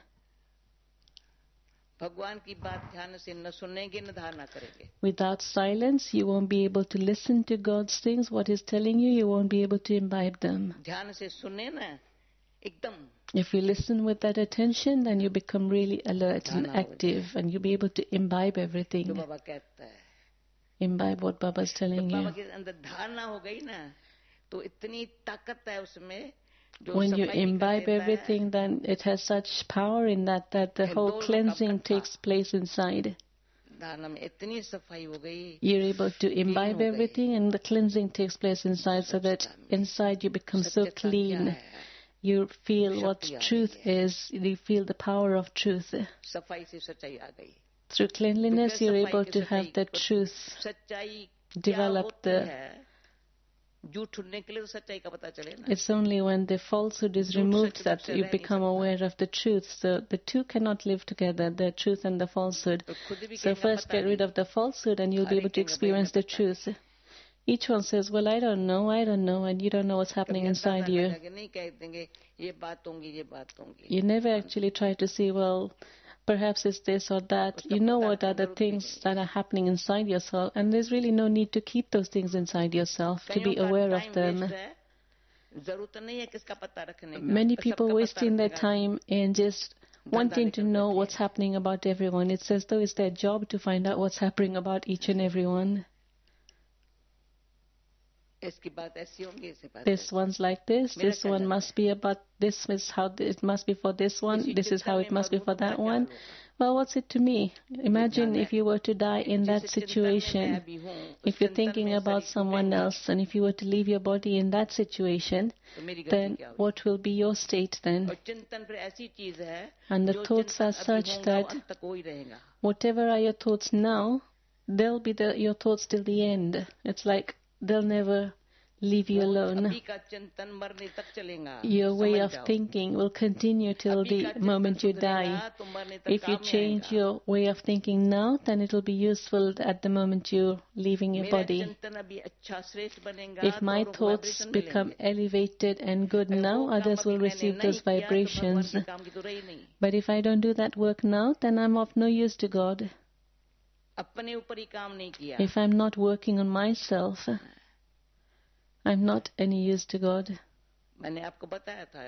Speaker 5: भगवान की बात ध्यान से न सुनेंगे न धारणा करेंगे।
Speaker 3: Without silence, you won't be able to listen to God's things. What He's telling you, you won't be able to imbibe them.
Speaker 5: ध्यान से सुने ना, एकदम
Speaker 3: If you listen with that attention, then you become really alert and active, and you'll be able to imbibe
Speaker 5: जो
Speaker 3: everything.
Speaker 5: बाबा कहता है।
Speaker 3: Imbibe what Baba's
Speaker 5: जब
Speaker 3: telling
Speaker 5: Baba
Speaker 3: you.
Speaker 5: के अंदर धारणा हो गई ना, तो इतनी ताकत है उसमें, जो
Speaker 3: When you
Speaker 5: सफाई भी कर
Speaker 3: imbibe
Speaker 5: देता है।
Speaker 3: everything, then it has such power in that that the whole
Speaker 5: दोनों काम
Speaker 3: cleansing
Speaker 5: इकट्ठा।
Speaker 3: takes place inside.
Speaker 5: धारणा में इतनी सफाई हो गई,
Speaker 3: you're able to imbibe
Speaker 5: हो गए।
Speaker 3: everything and the cleansing takes place inside so that inside you become so
Speaker 5: सत्यता क्या
Speaker 3: clean.
Speaker 5: है?
Speaker 3: You feel what
Speaker 5: शक्ति आ
Speaker 3: truth
Speaker 5: रही है।
Speaker 3: is. You feel the power of truth.
Speaker 5: सफाई से सच्चाई आ गई।
Speaker 3: Through cleanliness, you're
Speaker 5: क्योंकि
Speaker 3: able
Speaker 5: सफाई
Speaker 3: to
Speaker 5: के
Speaker 3: have the
Speaker 5: सच्चाई-
Speaker 3: truth
Speaker 5: सच्चाई क्या
Speaker 3: develop
Speaker 5: होती
Speaker 3: the.
Speaker 5: है? झूठ छूटने के लिए तो सच्चाई का पता चले ना।
Speaker 3: It's only when the falsehood is
Speaker 5: झूठ
Speaker 3: removed
Speaker 5: सच
Speaker 3: that
Speaker 5: से
Speaker 3: you
Speaker 5: रह नहीं
Speaker 3: become
Speaker 5: सकता।
Speaker 3: aware of the truth. So the two cannot live together, the truth and the falsehood.
Speaker 5: तो खुद भी
Speaker 3: So
Speaker 5: कहेंगे
Speaker 3: first
Speaker 5: पता
Speaker 3: get rid
Speaker 5: नहीं।
Speaker 3: of the falsehood and you'll be
Speaker 5: her
Speaker 3: able
Speaker 5: एक
Speaker 3: to
Speaker 5: कहेंगे, भाई,
Speaker 3: experience
Speaker 5: हमें
Speaker 3: the
Speaker 5: पता
Speaker 3: truth. Each one says, well, I don't know, I don't know, and you don't know what's happening
Speaker 5: कभी
Speaker 3: inside
Speaker 5: अंदर
Speaker 3: you.
Speaker 5: जाके नहीं कह देंगे ये बात होंगी ये बात होंगी।
Speaker 3: You never actually try to see, well, perhaps it's this or that. You know what are the things that are happening inside yourself, and there's really no need to keep those things inside yourself, to be
Speaker 5: कईयों का
Speaker 3: aware of
Speaker 5: time
Speaker 3: them.
Speaker 5: waste है, जरूरत नहीं है किसका पता रखने का।
Speaker 3: Many
Speaker 5: तो
Speaker 3: people
Speaker 5: सबका पता
Speaker 3: wasting their
Speaker 5: रखेगा।
Speaker 3: time in just wanting to
Speaker 5: निकल
Speaker 3: know
Speaker 5: बैठे
Speaker 3: what's
Speaker 5: हैं।
Speaker 3: happening about everyone. It's as though it's their job to find out what's happening about each and everyone.
Speaker 5: इसकी बात ऐसी होंगी ऐसी बात
Speaker 3: This
Speaker 5: ऐसी।
Speaker 3: one's like this,
Speaker 5: मेरा
Speaker 3: this
Speaker 5: क्या
Speaker 3: one
Speaker 5: जाता
Speaker 3: must be about this, is how it must be for this one,
Speaker 5: किसी
Speaker 3: this is how
Speaker 5: चिंतन
Speaker 3: it
Speaker 5: में
Speaker 3: must be
Speaker 5: मरूं
Speaker 3: for
Speaker 5: तो क्या
Speaker 3: that
Speaker 5: क्या
Speaker 3: one.
Speaker 5: हाल होगा?
Speaker 3: Well, what's it to me? Imagine
Speaker 5: जाना
Speaker 3: if you were to die
Speaker 5: है।
Speaker 3: in that
Speaker 5: जिस चिंतन में मैं
Speaker 3: situation.
Speaker 5: अभी हूँ, उस
Speaker 3: If you're
Speaker 5: चिंतन
Speaker 3: thinking
Speaker 5: में
Speaker 3: about
Speaker 5: शरीर
Speaker 3: someone
Speaker 5: टूटेगा,
Speaker 3: else and if you were to leave your body in that situation,
Speaker 5: तो मेरी गति
Speaker 3: then
Speaker 5: क्या होगी?
Speaker 3: what will be your state then?
Speaker 5: और चिंतन फिर ऐसी चीज है
Speaker 3: And the
Speaker 5: जो
Speaker 3: thoughts
Speaker 5: चिंतन
Speaker 3: are
Speaker 5: अभी
Speaker 3: such
Speaker 5: होगा वो
Speaker 3: that
Speaker 5: अंत तक वो ही रहेगा।
Speaker 3: whatever are your thoughts now, they'll be the, your thoughts till the end. It's like they'll never leave you
Speaker 5: वो
Speaker 3: alone.
Speaker 5: अभी का चिंतन मरने तक चलेगा।
Speaker 3: Your way
Speaker 5: समझ
Speaker 3: of
Speaker 5: जाओ।
Speaker 3: thinking will continue till
Speaker 5: अभी का
Speaker 3: the
Speaker 5: चिंतन
Speaker 3: moment you
Speaker 5: सुधरेगा
Speaker 3: die.
Speaker 5: तो मरने तक
Speaker 3: If you
Speaker 5: काम में
Speaker 3: change
Speaker 5: आएगा।
Speaker 3: your way of thinking now, then it will be useful at the moment you're leaving your
Speaker 5: मेरा
Speaker 3: body.
Speaker 5: चिंतन अभी अच्छा श्रेष्ठ बनेगा
Speaker 3: If
Speaker 5: तो
Speaker 3: my
Speaker 5: औरों को
Speaker 3: thoughts
Speaker 5: vibration
Speaker 3: become
Speaker 5: मिलेंगे।
Speaker 3: elevated and good
Speaker 5: अगर
Speaker 3: now,
Speaker 5: वो काम
Speaker 3: others
Speaker 5: अभी
Speaker 3: will
Speaker 5: मैंने
Speaker 3: receive
Speaker 5: नहीं
Speaker 3: those
Speaker 5: किया तो भगवान
Speaker 3: vibrations.
Speaker 5: के काम की तो रही नहीं।
Speaker 3: But if I don't do that work now, then I'm of no use to God.
Speaker 5: अपने ऊपर ही काम नहीं किया।
Speaker 3: If I'm not working on myself, I'm not any use to God.
Speaker 5: मैंने आपको बताया था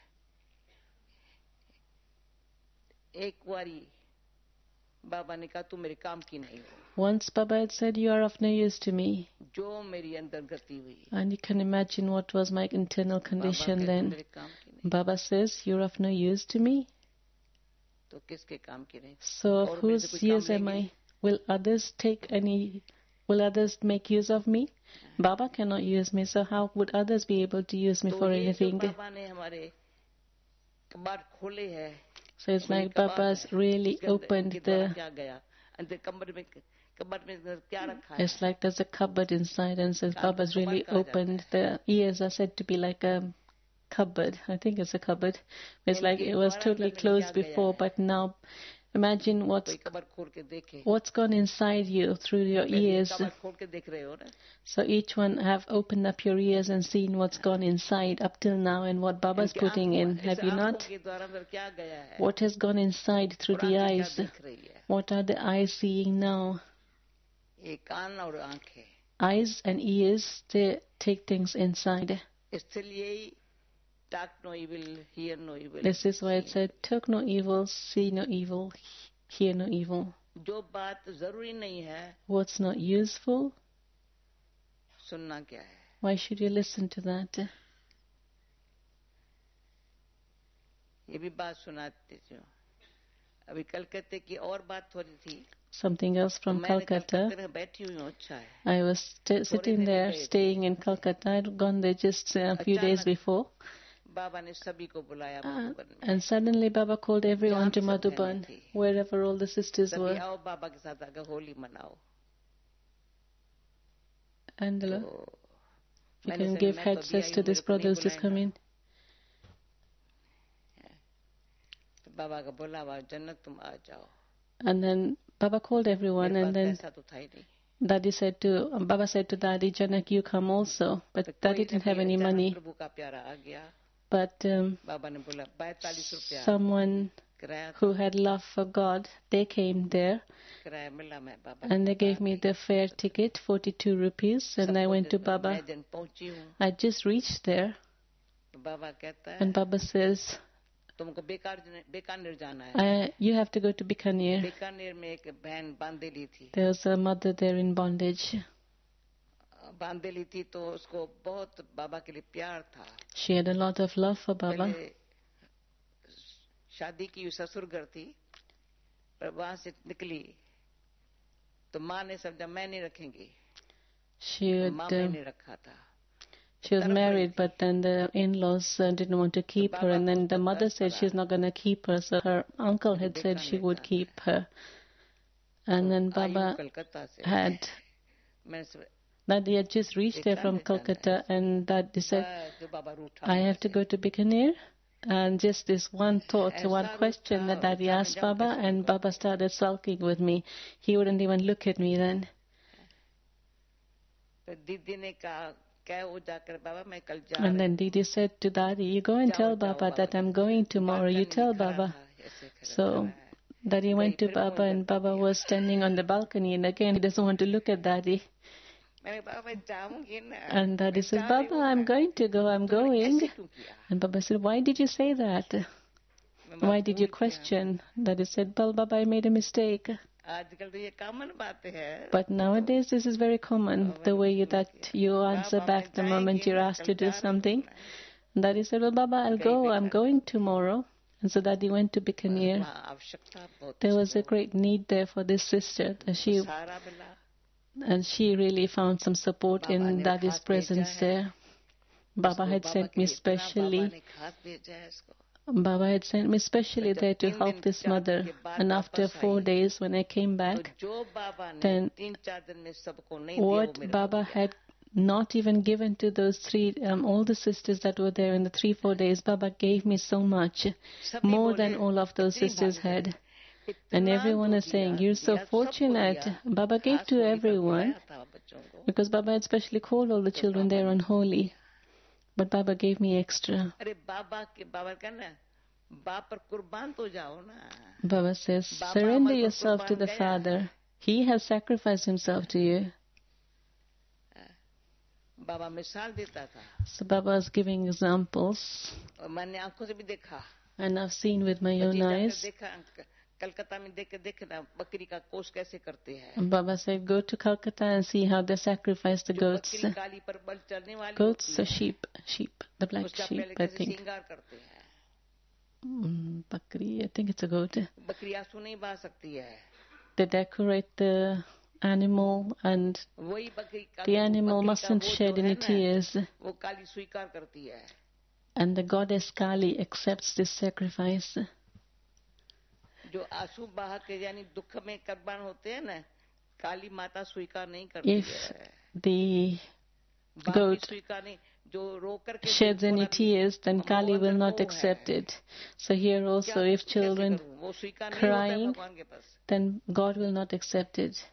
Speaker 5: एक बारी बाबा ने कहा तू मेरे काम की नहीं हो।
Speaker 3: Once Baba had said, you are of no use to me.
Speaker 5: जो मेरी अंदर गति हुई
Speaker 3: And you can imagine what was my internal
Speaker 5: Baba
Speaker 3: condition
Speaker 5: कहते
Speaker 3: then.
Speaker 5: मेरे काम की नहीं
Speaker 3: Baba says, you're of no use to me.
Speaker 5: तो किसके काम की नहीं?
Speaker 3: So
Speaker 5: और
Speaker 3: of
Speaker 5: मेरे से
Speaker 3: whose
Speaker 5: कोई काम
Speaker 3: use am
Speaker 5: लेंगे?
Speaker 3: I? Will others take any, will others make use of me? Baba cannot use me, so how would others be able to use me
Speaker 5: तो
Speaker 3: for
Speaker 5: ये जो
Speaker 3: anything?
Speaker 5: बाबा ने हमारे कबाड़ खोले हैं
Speaker 3: So it's
Speaker 5: बड़ी
Speaker 3: like
Speaker 5: कबाड़
Speaker 3: Baba's
Speaker 5: है।
Speaker 3: really
Speaker 5: इसके अंदर
Speaker 3: opened
Speaker 5: इनके द्वारा
Speaker 3: the,
Speaker 5: क्या गया अंदर कमर में कमर में क्या रखा है?
Speaker 3: it's like there's a cupboard inside and says
Speaker 5: कान को
Speaker 3: Baba's
Speaker 5: कबाड़
Speaker 3: really
Speaker 5: कहा जाता
Speaker 3: opened,
Speaker 5: है।
Speaker 3: the ears are said to be like a cupboard. I think it's a cupboard. It's like
Speaker 5: इनके
Speaker 3: it was
Speaker 5: द्वारा
Speaker 3: totally
Speaker 5: अंदर में
Speaker 3: closed
Speaker 5: क्या गया
Speaker 3: before,
Speaker 5: है?
Speaker 3: but now imagine what's
Speaker 5: कोई कमर खोल के देखे।
Speaker 3: what's gone inside you through your
Speaker 5: वैसे ये
Speaker 3: ears.
Speaker 5: कमर खोल के देख रहे हो ना?
Speaker 3: So each one have opened up your ears and seen what's gone inside up till now and what Baba's
Speaker 5: इनकी
Speaker 3: putting
Speaker 5: आंखों-
Speaker 3: in.
Speaker 5: इस
Speaker 3: Have you
Speaker 5: आंखों
Speaker 3: not?
Speaker 5: के द्वारा अंदर क्या गया है?
Speaker 3: What has gone inside through
Speaker 5: और
Speaker 3: the
Speaker 5: आंखें क्या
Speaker 3: eyes?
Speaker 5: देख रही है?
Speaker 3: What are the eyes seeing now?
Speaker 5: ये कान और आंखें।
Speaker 3: Eyes and ears, they take things inside.
Speaker 5: इसलिए talk no evil, hear no evil.
Speaker 3: This is why it said, talk no evil, see no evil, hear no evil.
Speaker 5: जो बात जरूरी नहीं है
Speaker 3: What's not useful,
Speaker 5: सुनना क्या है?
Speaker 3: why should you listen to that?
Speaker 5: ये भी बात सुनाते थे। अभी कलकत्ते की और बात हो रही थी।
Speaker 3: Something else
Speaker 5: तो
Speaker 3: from
Speaker 5: मैंने
Speaker 3: Calcutta.
Speaker 5: कलकत्ते में बैठी हुई हूँ। अच्छा है।
Speaker 3: I was st- sitting there, staying in Calcutta. I'd gone there just uh, a few days before.
Speaker 5: बाबा ने सभी को बुलाया
Speaker 3: Uh,
Speaker 5: मधुबन में।
Speaker 3: and suddenly Baba called everyone to
Speaker 5: जहाँ भी सब
Speaker 3: Madhuban,
Speaker 5: बहनें थी।
Speaker 3: wherever all the sisters
Speaker 5: सभी
Speaker 3: were.
Speaker 5: आओ बाबा के साथ आकर होली मनाओ।
Speaker 3: And
Speaker 5: तो
Speaker 3: uh, you
Speaker 5: मैंने
Speaker 3: can
Speaker 5: सोचा
Speaker 3: give
Speaker 5: मैं तो अभी
Speaker 3: headsets
Speaker 5: आई
Speaker 3: to
Speaker 5: हूँ,
Speaker 3: this
Speaker 5: मेरे को नहीं
Speaker 3: brother who's just come
Speaker 5: बुलाएगा।
Speaker 3: in.
Speaker 5: तो बाबा का बोला हुआ जनक तुम आ जाओ।
Speaker 3: And then Baba called everyone,
Speaker 5: मेरे
Speaker 3: and
Speaker 5: पास
Speaker 3: then
Speaker 5: पैसा तो था ही नहीं।
Speaker 3: Daddy said to um, Baba said to Daddy, Janak, you come also. But
Speaker 5: तो
Speaker 3: Daddy
Speaker 5: कोई
Speaker 3: didn't
Speaker 5: ने
Speaker 3: have
Speaker 5: भी
Speaker 3: any
Speaker 5: अचानक
Speaker 3: money.
Speaker 5: प्रभु का प्यारा आ गया।
Speaker 3: But um,
Speaker 5: बाबा ने बोला पैंतालीस रुपया
Speaker 3: someone
Speaker 5: किराया
Speaker 3: who had love for God, they came there,
Speaker 5: किराया मिला। मैं बाबा
Speaker 3: and they
Speaker 5: के
Speaker 3: gave
Speaker 5: पास
Speaker 3: me
Speaker 5: गई।
Speaker 3: the fare ticket, forty-two rupees, and I
Speaker 5: सबको
Speaker 3: went to
Speaker 5: जितना-
Speaker 3: Baba.
Speaker 5: मैं जन पहुंची हूँ।
Speaker 3: I just reached there,
Speaker 5: तो बाबा कहता है
Speaker 3: and Baba says,
Speaker 5: तुमको बेकार बीकानेर जाना है।
Speaker 3: uh, you have to go to Bikaner.
Speaker 5: Bikaner में एक बहन बांधेली थी।
Speaker 3: There's a mother there in bondage.
Speaker 5: बांधेली थी तो उसको बहुत बाबा के लिए प्यार था।
Speaker 3: She had a lot of love for Baba.
Speaker 5: पहले शादी की ससुर घर थी, पर वहां से निकली तो माँ ने समझा मैं नहीं रखेंगी,
Speaker 3: She would,
Speaker 5: माँ
Speaker 3: uh,
Speaker 5: मैंने रखा था.
Speaker 3: she was married, but then the in-laws uh, didn't want to keep her, and then the mother said she's not going to keep her, so her uncle had said she would keep her. And then Baba
Speaker 5: Calcutta से
Speaker 3: had,
Speaker 5: मैंने सोचा,
Speaker 3: that he had just reached there from Calcutta, and that he said,
Speaker 5: बस बाबा रूठा
Speaker 3: I
Speaker 5: मेरे
Speaker 3: have to
Speaker 5: से.
Speaker 3: go to Bikaner. And just this one thought, one
Speaker 5: ऐसा
Speaker 3: question that
Speaker 5: रूठा,
Speaker 3: Daddy
Speaker 5: और
Speaker 3: asked
Speaker 5: जाम
Speaker 3: Baba,
Speaker 5: कैसे
Speaker 3: and
Speaker 5: करूं?
Speaker 3: Baba started sulking with me. He wouldn't even look at me then.
Speaker 5: तो दीदी ने कहा क्या वो जाकर बाबा मैं कल जा
Speaker 3: And
Speaker 5: रही
Speaker 3: then
Speaker 5: हूँ.
Speaker 3: Didi said to Daddy, you go and
Speaker 5: जाओ,
Speaker 3: tell
Speaker 5: जाओ,
Speaker 3: Baba
Speaker 5: बाबा
Speaker 3: that I'm
Speaker 5: ने
Speaker 3: going tomorrow. You
Speaker 5: balcony
Speaker 3: tell
Speaker 5: में खड़ा
Speaker 3: Baba.
Speaker 5: था, ऐसे खड़ा
Speaker 3: So
Speaker 5: खड़ा है.
Speaker 3: Daddy went to
Speaker 5: फिर
Speaker 3: Baba,
Speaker 5: मुंह
Speaker 3: and
Speaker 5: करता
Speaker 3: Baba
Speaker 5: दिया.
Speaker 3: was standing on the balcony, and again he doesn't want to look at Daddy.
Speaker 5: मैंने कहा बाबा जाऊंगी ना.
Speaker 3: And Daddy
Speaker 5: मैं
Speaker 3: says,
Speaker 5: जा रही
Speaker 3: Baba,
Speaker 5: हूँ
Speaker 3: I'm
Speaker 5: ना.
Speaker 3: going to go, I'm
Speaker 5: तुमने
Speaker 3: going.
Speaker 5: ऐसे क्यों किया?
Speaker 3: And Baba said, why did you say that?
Speaker 5: मैं बाबा
Speaker 3: Why did you
Speaker 5: भूल गया.
Speaker 3: question? Daddy said, well, Baba, I made a mistake.
Speaker 5: आजकल तो ये कॉमन बात है.
Speaker 3: But nowadays this is very common, the way you, that you answer
Speaker 5: Baba,
Speaker 3: back
Speaker 5: मैं
Speaker 3: the moment
Speaker 5: जाएंगे
Speaker 3: you're
Speaker 5: ना,
Speaker 3: asked
Speaker 5: कल
Speaker 3: to do
Speaker 5: जा रही हूँ
Speaker 3: something.
Speaker 5: ना.
Speaker 3: And Daddy said, well, Baba, I'll
Speaker 5: गई
Speaker 3: go, I'm
Speaker 5: बेटा.
Speaker 3: going tomorrow. And so Daddy went to Bikaner.
Speaker 5: वहाँ आवश्यकता बहुत
Speaker 3: There was a
Speaker 5: थी.
Speaker 3: great need there for this sister. That she,
Speaker 5: सहारा मिला.
Speaker 3: and she really found some support
Speaker 5: Baba
Speaker 3: in
Speaker 5: ने
Speaker 3: Daddy's
Speaker 5: खास
Speaker 3: presence
Speaker 5: भेजा है.
Speaker 3: there. Baba
Speaker 5: इसको
Speaker 3: had
Speaker 5: बाबा
Speaker 3: sent
Speaker 5: के
Speaker 3: me
Speaker 5: लिए इतना
Speaker 3: specially.
Speaker 5: बाबा ने खास भेजा है इसको.
Speaker 3: Baba had sent me specially
Speaker 5: जब
Speaker 3: there to
Speaker 5: तीन
Speaker 3: help
Speaker 5: दिन,
Speaker 3: this
Speaker 5: चार दिन
Speaker 3: mother.
Speaker 5: के बाद
Speaker 3: And after
Speaker 5: वापस
Speaker 3: four
Speaker 5: I,
Speaker 3: days when I came
Speaker 5: तो
Speaker 3: back,
Speaker 5: जो बाबा ने
Speaker 3: then
Speaker 5: तीन चार दिन में सबको नहीं दिया वो
Speaker 3: what
Speaker 5: मेरे को
Speaker 3: Baba
Speaker 5: दिया.
Speaker 3: had not even given to those three, um, all the sisters that were there in the three, four days, Baba gave me so much,
Speaker 5: सभी
Speaker 3: more
Speaker 5: बोले,
Speaker 3: than all of those
Speaker 5: "इतनी
Speaker 3: sisters
Speaker 5: भाग्यशाली,
Speaker 3: had.
Speaker 5: इतना
Speaker 3: And everyone
Speaker 5: जो
Speaker 3: is saying,
Speaker 5: दिया,
Speaker 3: you're so
Speaker 5: दिया, सबको
Speaker 3: fortunate.
Speaker 5: दिया.
Speaker 3: Baba gave
Speaker 5: खास
Speaker 3: to
Speaker 5: होली पर
Speaker 3: everyone,
Speaker 5: बुलाया था बच्चों को.
Speaker 3: because Baba had specially called all the
Speaker 5: तो
Speaker 3: children
Speaker 5: बाबा
Speaker 3: there
Speaker 5: ने
Speaker 3: on
Speaker 5: सबको
Speaker 3: Holi.
Speaker 5: दिया.
Speaker 3: But Baba gave me extra.
Speaker 5: अरे बाबा के बाबा का ना बाप पर कुर्बान तो जाओ ना.
Speaker 3: Baba says,
Speaker 5: बाबा
Speaker 3: surrender
Speaker 5: हमारे को
Speaker 3: yourself to
Speaker 5: कुर्बान
Speaker 3: the
Speaker 5: गया.
Speaker 3: Father. He has sacrificed himself to you.
Speaker 5: बाबा मिसाल देता था.
Speaker 3: So Baba is giving examples.
Speaker 5: और मैंने आंखों से भी देखा.
Speaker 3: And I've seen with my
Speaker 5: बच्चे
Speaker 3: own
Speaker 5: जाकर
Speaker 3: eyes.
Speaker 5: देखा कलकत्ता में देख के देखना बकरी का कोष कैसे करते हैं.
Speaker 3: And Baba said, go to Calcutta and see how they sacrifice the
Speaker 5: जो
Speaker 3: goats.
Speaker 5: बकरी काली पर बल चढ़ने वाली
Speaker 3: Goats,
Speaker 5: होती
Speaker 3: the
Speaker 5: है,
Speaker 3: sheep, sheep, the black
Speaker 5: उसका
Speaker 3: sheep,
Speaker 5: पहले
Speaker 3: I
Speaker 5: कैसे
Speaker 3: think.
Speaker 5: श्रृंगार करते हैं.
Speaker 3: Mm, Bakri, I think it's a goat.
Speaker 5: बकरी आंसू नहीं बहा सकती है.
Speaker 3: They decorate the animal, and
Speaker 5: वही बकरी का
Speaker 3: the animal
Speaker 5: बकरी का
Speaker 3: mustn't
Speaker 5: वो
Speaker 3: shed
Speaker 5: जो है
Speaker 3: any
Speaker 5: ना,
Speaker 3: tears.
Speaker 5: वो काली स्वीकार करती है.
Speaker 3: And the goddess Kali accepts this sacrifice.
Speaker 5: जो आंसू बहा के यानी दुख में कुर्बान होते हैं ना, काली माता स्वीकार नहीं करती
Speaker 3: If
Speaker 5: है.
Speaker 3: the
Speaker 5: बाप भी
Speaker 3: goat
Speaker 5: स्वीकार नहीं, जो रो करके
Speaker 3: sheds any tears, then Kali will not
Speaker 5: मोह है.
Speaker 3: accept it. So here also,
Speaker 5: क्या-
Speaker 3: if
Speaker 5: कैसे
Speaker 3: children
Speaker 5: करूं? वो स्वीकार नहीं होता है
Speaker 3: crying,
Speaker 5: भगवान के पास.
Speaker 3: then God will not accept it.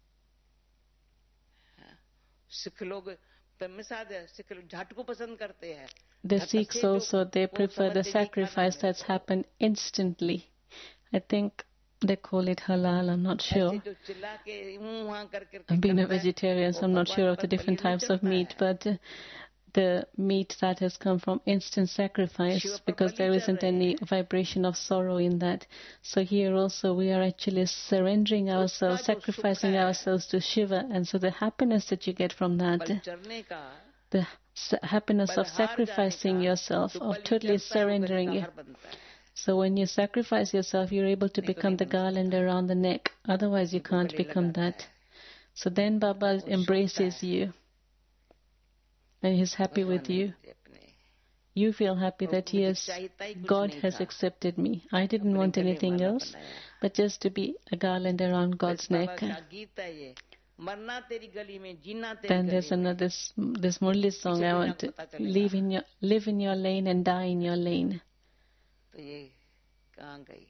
Speaker 5: Sikh लोग मिसाल है, सिख लोग झट को पसंद करते हैं.
Speaker 3: The
Speaker 5: झट
Speaker 3: Sikhs
Speaker 5: से जो
Speaker 3: also, they
Speaker 5: वो
Speaker 3: prefer the
Speaker 5: समझते नहीं
Speaker 3: sacrifice
Speaker 5: खाना
Speaker 3: that's
Speaker 5: है.
Speaker 3: happened instantly. I think they call it halal, I'm not
Speaker 5: ऐसे
Speaker 3: sure.
Speaker 5: जो चिल्ला के ऊं वहां करके
Speaker 3: Being a
Speaker 5: करता है,
Speaker 3: vegetarian, so
Speaker 5: वो
Speaker 3: I'm not
Speaker 5: भगवान
Speaker 3: sure of
Speaker 5: पर
Speaker 3: the different
Speaker 5: बलि नहीं
Speaker 3: types of
Speaker 5: चढ़ता
Speaker 3: meat,
Speaker 5: है.
Speaker 3: but uh, the meat that has come from instant sacrifice,
Speaker 5: Shiv पर
Speaker 3: because
Speaker 5: बलि
Speaker 3: there
Speaker 5: चढ़
Speaker 3: isn't
Speaker 5: रहे
Speaker 3: any
Speaker 5: हैं.
Speaker 3: vibration of sorrow in that. So here also we are actually surrendering ourselves,
Speaker 5: जो सुख
Speaker 3: sacrificing
Speaker 5: है,
Speaker 3: ourselves to Shiva, and so the happiness that you get from that,
Speaker 5: बल चढ़ने का,
Speaker 3: the s- happiness of
Speaker 5: बल हार जाने
Speaker 3: sacrificing
Speaker 5: का,
Speaker 3: yourself,
Speaker 5: जो
Speaker 3: of
Speaker 5: बलि
Speaker 3: totally
Speaker 5: चढ़ता है, वो गले का
Speaker 3: surrendering.
Speaker 5: हार बनता है.
Speaker 3: So when you sacrifice yourself, you're able to
Speaker 5: नहीं तो
Speaker 3: become
Speaker 5: नहीं
Speaker 3: the
Speaker 5: बन
Speaker 3: garland
Speaker 5: सकता.
Speaker 3: around the neck. Otherwise, you
Speaker 5: उनको
Speaker 3: can't
Speaker 5: गले
Speaker 3: become
Speaker 5: लगाता
Speaker 3: that.
Speaker 5: है.
Speaker 3: So then Baba
Speaker 5: वो
Speaker 3: embraces
Speaker 5: सुनता है.
Speaker 3: you, and he's happy
Speaker 5: भगवान
Speaker 3: with
Speaker 5: ने
Speaker 3: you.
Speaker 5: मुझे अपने
Speaker 3: You feel happy
Speaker 5: और
Speaker 3: that
Speaker 5: मुझे
Speaker 3: yes,
Speaker 5: चाहिए ही कुछ
Speaker 3: God
Speaker 5: नहीं
Speaker 3: has
Speaker 5: था.
Speaker 3: accepted me. I didn't
Speaker 5: अपने
Speaker 3: want
Speaker 5: गले
Speaker 3: anything
Speaker 5: माला
Speaker 3: else,
Speaker 5: बनाया.
Speaker 3: but just to be a garland around God's
Speaker 5: बस बाबा
Speaker 3: neck.
Speaker 5: का गीत है ये, मरना तेरी गली में, जीना तेरी
Speaker 3: Then
Speaker 5: गली
Speaker 3: there's
Speaker 5: में.
Speaker 3: another this this Murli song. I want to live in your live in your lane and die in your lane.
Speaker 5: तो ये कहाँ गई?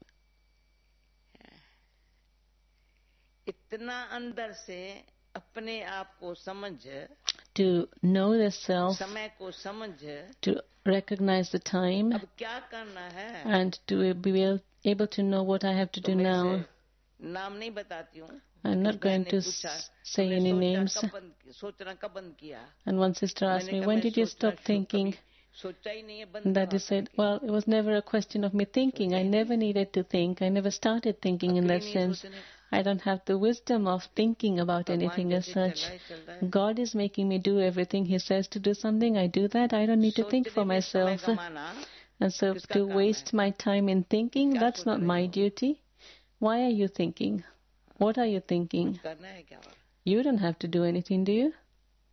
Speaker 5: इतना अंदर से अपने आप को समझ,
Speaker 3: To know the self,
Speaker 5: समय को समझ,
Speaker 3: to recognize the time,
Speaker 5: अब क्या करना है.
Speaker 3: and to be able able to know what I have to
Speaker 5: तो
Speaker 3: do
Speaker 5: मैं
Speaker 3: now.
Speaker 5: इसे नाम नहीं बताती हूँ.
Speaker 3: I'm not going to
Speaker 5: पूछा,
Speaker 3: s- say
Speaker 5: तुमने
Speaker 3: any
Speaker 5: सोचना
Speaker 3: names.
Speaker 5: कब बंद- सोचना कब बंद किया?
Speaker 3: And one sister asked
Speaker 5: मैंने
Speaker 3: me,
Speaker 5: कहा,
Speaker 3: when
Speaker 5: मैं
Speaker 3: did you
Speaker 5: सोचना
Speaker 3: stop
Speaker 5: शुरू
Speaker 3: thinking?
Speaker 5: कभी सोचा ही नहीं है, बंद
Speaker 3: And Daddy
Speaker 5: कहाँ
Speaker 3: said,
Speaker 5: करेंगे?
Speaker 3: well, it was never a question of me thinking. I never needed to think. I never started thinking in
Speaker 5: अकेले
Speaker 3: that
Speaker 5: नहीं
Speaker 3: sense.
Speaker 5: सोचने.
Speaker 3: I don't have the wisdom of thinking about
Speaker 5: भगवान
Speaker 3: anything as
Speaker 5: जैसे
Speaker 3: such.
Speaker 5: चल रहा है, चल रहा है.
Speaker 3: God is making me do everything. He says to do something, I do that. I don't need to think
Speaker 5: सोचने
Speaker 3: for
Speaker 5: में समय
Speaker 3: myself.
Speaker 5: गंवाना
Speaker 3: And so
Speaker 5: किसका
Speaker 3: to
Speaker 5: काम
Speaker 3: waste
Speaker 5: है?
Speaker 3: my time in thinking,
Speaker 5: क्या
Speaker 3: that's
Speaker 5: सोच
Speaker 3: not
Speaker 5: रहे
Speaker 3: my
Speaker 5: हो?
Speaker 3: duty. Why are you thinking? What are you thinking?
Speaker 5: करना है क्या? और
Speaker 3: You don't have to do anything, do you?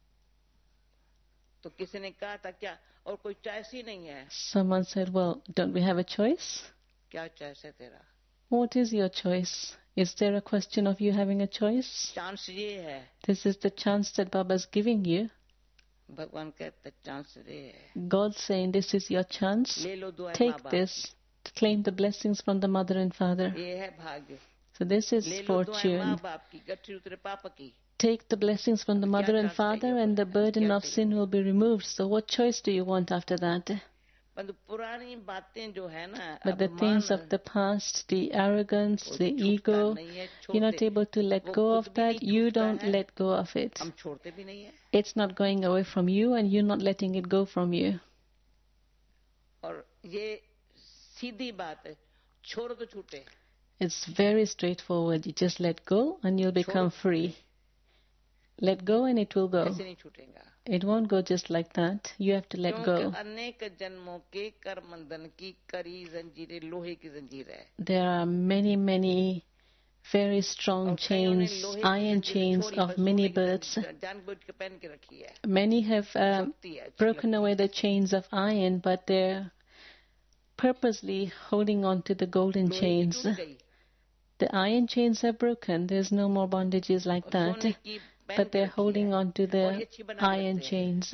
Speaker 5: तो किसी ने कहा था क्या और कोई चॉइस ही नहीं है?
Speaker 3: Someone said, well, don't we have a choice?
Speaker 5: क्या चॉइस है तेरा?
Speaker 3: What is your choice? Is there a question of you having a choice?
Speaker 5: Chance ये है,
Speaker 3: This is the chance that Baba's giving you.
Speaker 5: भगवान कहते chance ये है,
Speaker 3: God saying, this is your chance.
Speaker 5: ले लो दुआ माँ
Speaker 3: Take
Speaker 5: बाप,
Speaker 3: this. Claim the blessings from the mother and father.
Speaker 5: ये है भाग्य,
Speaker 3: So this is
Speaker 5: ले लो दुआ माँ
Speaker 3: fortune.
Speaker 5: बाप की, गठरी उतरे पाप की.
Speaker 3: Take the blessings from the mother and father and the burden of sin will be removed. So what choice do you want after that?
Speaker 5: परंतु पुरानी बातें जो है ना,
Speaker 3: But the things of the past, the arrogance, the ego, you're not able to let go of that. You don't let go of it.
Speaker 5: हम छोड़ते भी नहीं है.
Speaker 3: It's not going away from you and you're not letting it go from you.
Speaker 5: और ये सीधी बात है, छोड़ तो छूटे.
Speaker 3: It's very straightforward. You just let go and you'll become free. Let go and it will go.
Speaker 5: ऐसे नहीं छूटेगा.
Speaker 3: It won't go just like that. You have to let
Speaker 5: क्योंकि
Speaker 3: go.
Speaker 5: अनेक जन्मों के कर्म बंधन की करी जंजीरें लोहे की जंजीर है.
Speaker 3: There are many, many very strong
Speaker 5: और कईयों ने
Speaker 3: chains,
Speaker 5: लोहे की
Speaker 3: iron
Speaker 5: जंजीरें
Speaker 3: chains
Speaker 5: छोड़ी,
Speaker 3: of
Speaker 5: बस
Speaker 3: many
Speaker 5: सोने की
Speaker 3: birds.
Speaker 5: जंजीर जानबूझ के पहन के रखी है.
Speaker 3: Many have um,
Speaker 5: शक्ति है, अच्छी
Speaker 3: broken
Speaker 5: लगती
Speaker 3: away
Speaker 5: है.
Speaker 3: the chains of iron, but they're purposely holding on to the golden
Speaker 5: लोहे की
Speaker 3: chains.
Speaker 5: टूट गई.
Speaker 3: The iron chains are broken. There's no more bondages like
Speaker 5: और
Speaker 3: that.
Speaker 5: सोने की पहन
Speaker 3: But
Speaker 5: के
Speaker 3: they're
Speaker 5: रखी
Speaker 3: holding
Speaker 5: है.
Speaker 3: on to
Speaker 5: और
Speaker 3: the
Speaker 5: ये अच्छी बना के
Speaker 3: iron
Speaker 5: रखते हैं.
Speaker 3: chains.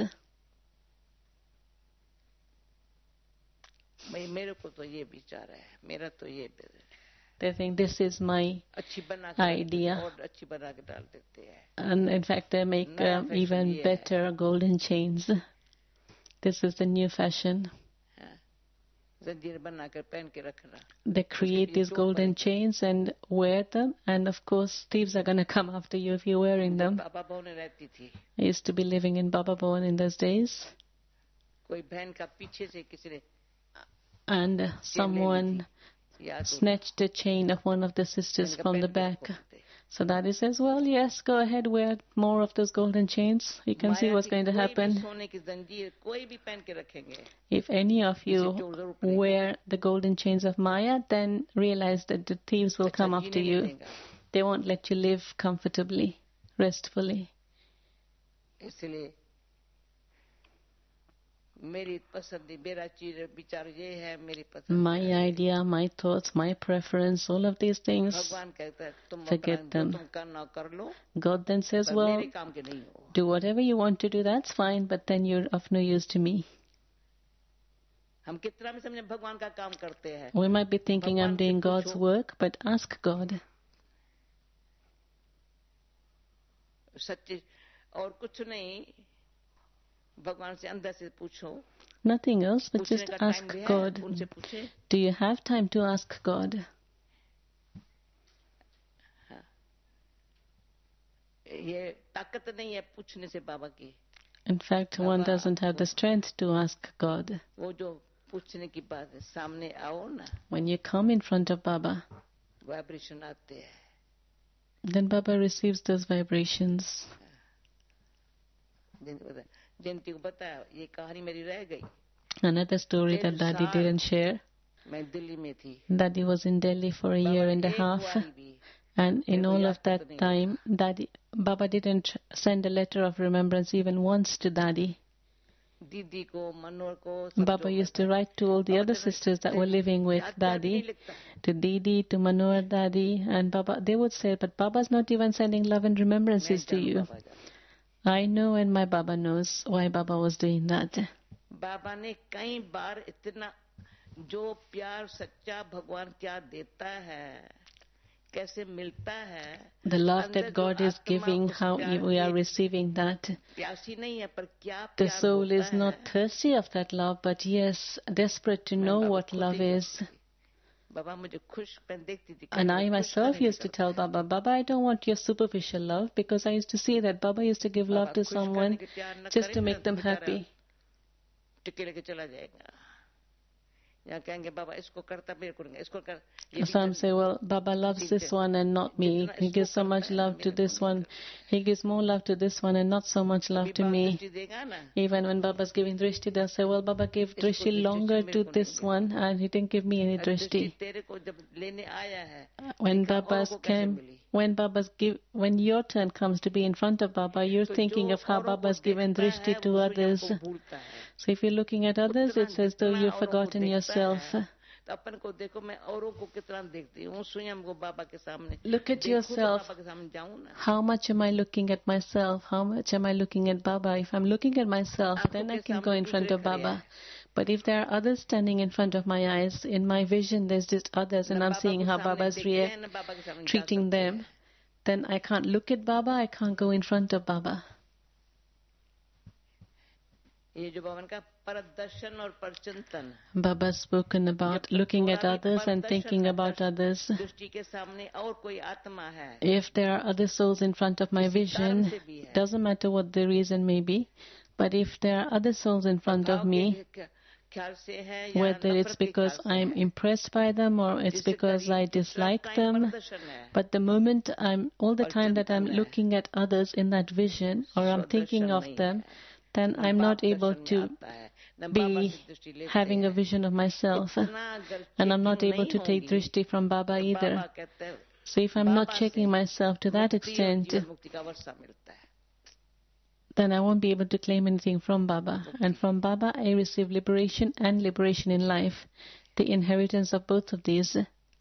Speaker 5: भाई मेरे को तो ये विचार है, मेरा तो ये
Speaker 3: They think this is my
Speaker 5: अच्छी बना के
Speaker 3: idea.
Speaker 5: और अच्छी बना के डाल देते हैं.
Speaker 3: And in fact, they make
Speaker 5: Naya
Speaker 3: um,
Speaker 5: fashion
Speaker 3: even
Speaker 5: ye hai.
Speaker 3: better golden chains. This is the new fashion.
Speaker 5: हाँ. जंजीर बना कर पहन के रखना.
Speaker 3: They create these golden chains and wear them. And of course, thieves are going to come after you if you're wearing them.
Speaker 5: बाबा बहू ने रहती थी.
Speaker 3: I used to be living in Baba Bhavan in those days.
Speaker 5: कोई बहन का पीछे से किसी ने
Speaker 3: And uh, someone
Speaker 5: याद हो
Speaker 3: snatched the chain of one of the sisters from the back. So Daddy says, well, yes, go ahead, wear more of those golden chains. You can see what's going to happen.
Speaker 5: सोने की जंजीर कोई भी पहन के रखेंगे.
Speaker 3: If any of you wear the golden chains of Maya, then realize that the thieves will come after you. They won't let you live comfortably, restfully.
Speaker 5: इसलिए मेरी पसंद मेरा चीज विचार ये है, मेरी पसंद.
Speaker 3: My idea, my thoughts, my preference, all of these things,
Speaker 5: भगवान कहता है तुम
Speaker 3: forget
Speaker 5: अपना
Speaker 3: them.
Speaker 5: जो तुम करना कर लो,
Speaker 3: God then says,
Speaker 5: पर
Speaker 3: well,
Speaker 5: मेरे काम के नहीं हो.
Speaker 3: do whatever you want to do, that's fine, but then you're of no use to me.
Speaker 5: हम कितना भी समझे भगवान का काम करते हैं.
Speaker 3: We might be thinking I'm
Speaker 5: भगवान से
Speaker 3: doing God's
Speaker 5: पूछो.
Speaker 3: work, but ask God.
Speaker 5: सच्चे और कुछ नहीं, भगवान से अंदर से पूछो.
Speaker 3: Nothing else, but
Speaker 5: पूछने
Speaker 3: just
Speaker 5: का
Speaker 3: ask
Speaker 5: टाइम भी है,
Speaker 3: God.
Speaker 5: उनसे पूछे.
Speaker 3: Do you have time to ask God?
Speaker 5: ये ताकत नहीं है पूछने से बाबा की.
Speaker 3: In fact, one
Speaker 5: Baba,
Speaker 3: doesn't have the strength to ask God.
Speaker 5: वो जो पूछने की बात है, सामने आओ ना,
Speaker 3: When you come in front of Baba,
Speaker 5: vibration आते हैं.
Speaker 3: then Baba receives those vibrations.
Speaker 5: जयंती को बताया- जयंती को बताया ये कहानी मेरी रह गई.
Speaker 3: Another story that Daddy didn't share.
Speaker 5: मैं दिल्ली में थी.
Speaker 3: Daddy was in Delhi for a year and a
Speaker 5: एक
Speaker 3: half.
Speaker 5: बारी भी
Speaker 3: And in all of that time, Daddy, Baba didn't send a letter of remembrance even once to Daddy.
Speaker 5: दीदी को, मनोहर को, सब
Speaker 3: Baba
Speaker 5: जो
Speaker 3: used to write to all the other sisters that were living with
Speaker 5: याद भी नहीं
Speaker 3: Daddy,
Speaker 5: लिखता.
Speaker 3: to Didi, to Manohar Daddy, and Baba. They would say, but Baba's not even sending love and
Speaker 5: मैं
Speaker 3: remembrances to
Speaker 5: जानू
Speaker 3: you.
Speaker 5: बाबा जानू.
Speaker 3: I know, and my Baba knows why Baba was doing that.
Speaker 5: बाबा ने कई बार इतना जो प्यार सच्चा भगवान क्या देता है, कैसे मिलता है.
Speaker 3: The love
Speaker 5: अंदर
Speaker 3: that
Speaker 5: जो
Speaker 3: God is
Speaker 5: आत्मा
Speaker 3: giving,
Speaker 5: उस
Speaker 3: how
Speaker 5: प्यार
Speaker 3: we are
Speaker 5: की
Speaker 3: receiving that.
Speaker 5: प्यासी नहीं है, पर क्या
Speaker 3: The
Speaker 5: प्यार
Speaker 3: soul
Speaker 5: होता
Speaker 3: is not
Speaker 5: है.
Speaker 3: thirsty of that love, but yes, desperate to
Speaker 5: मैं
Speaker 3: know
Speaker 5: बाबा
Speaker 3: what
Speaker 5: खुद
Speaker 3: love
Speaker 5: ही
Speaker 3: is.
Speaker 5: कहती थी. बाबा मुझे खुश, मैं देखती थी.
Speaker 3: And
Speaker 5: कैसे
Speaker 3: I
Speaker 5: खुश
Speaker 3: myself
Speaker 5: करने
Speaker 3: used to
Speaker 5: निकलता
Speaker 3: tell
Speaker 5: है.
Speaker 3: Baba, Baba, I don't want your superficial love, because I used to see that Baba used to give love
Speaker 5: Baba
Speaker 3: to
Speaker 5: खुश
Speaker 3: someone
Speaker 5: करने के प्यार न
Speaker 3: just
Speaker 5: करे
Speaker 3: to
Speaker 5: ना,
Speaker 3: make them
Speaker 5: बेचारा
Speaker 3: happy.
Speaker 5: टिके लेके चला जाएगा. यहाँ कहेंगे बाबा इसको करता मेरे को नहीं, इसको कर. ये भी
Speaker 3: Some
Speaker 5: जन-
Speaker 3: say, well, Baba loves this one and not me. He gives so much love to this one. He gives more love to this one and not so much love
Speaker 5: अभी
Speaker 3: to
Speaker 5: बाप
Speaker 3: me.
Speaker 5: दृष्टि देगा ना,
Speaker 3: Even when Baba's giving drishti, they'll say, well, Baba gave drishti longer to this one and he didn't give me any
Speaker 5: दृष्टि
Speaker 3: drishti.
Speaker 5: तेरे को जब लेने आया है,
Speaker 3: When
Speaker 5: देखा
Speaker 3: Baba
Speaker 5: औरों को कैसे
Speaker 3: came,
Speaker 5: milli.
Speaker 3: when Baba's give, when your turn comes to be in front of Baba, you're thinking of how Baba's given drishti to others. So if you're looking at others, it's as though you've forgotten yourself.
Speaker 5: तो अपन को देखो मैं औरों को कितना देखती हूँ स्वयं को बाबा के सामने
Speaker 3: Look at yourself.
Speaker 5: बाबा के सामने जाऊँ ना
Speaker 3: How much am I looking at myself? How much am I looking at Baba? If I'm looking at myself, then I can go in front of Baba. But if there are others standing in front of my eyes, in my vision there's just others and I'm seeing how Baba's rea- treating them, then I can't look at Baba, I can't go in front of Baba.
Speaker 5: ये जो भवन का परदर्शन और परचिंतन
Speaker 3: Baba's spoken about looking at others and thinking about others.
Speaker 5: दृष्टि के सामने और कोई आत्मा है
Speaker 3: If there are other souls in front of my vision, doesn't matter what the reason may be, but if there are other souls in front of me,
Speaker 5: ख्याल से है या
Speaker 3: whether it's because I'm impressed by them or it's because I dislike them, but the moment I'm, all the time that I'm looking at others in that vision or I'm thinking of them, then I'm not able to be having a vision of myself, and I'm not able to take drishti from Baba either. So if I'm not checking myself to that extent, then I won't be able to claim anything from Baba. And from Baba I receive liberation and liberation in life, the inheritance of both of these.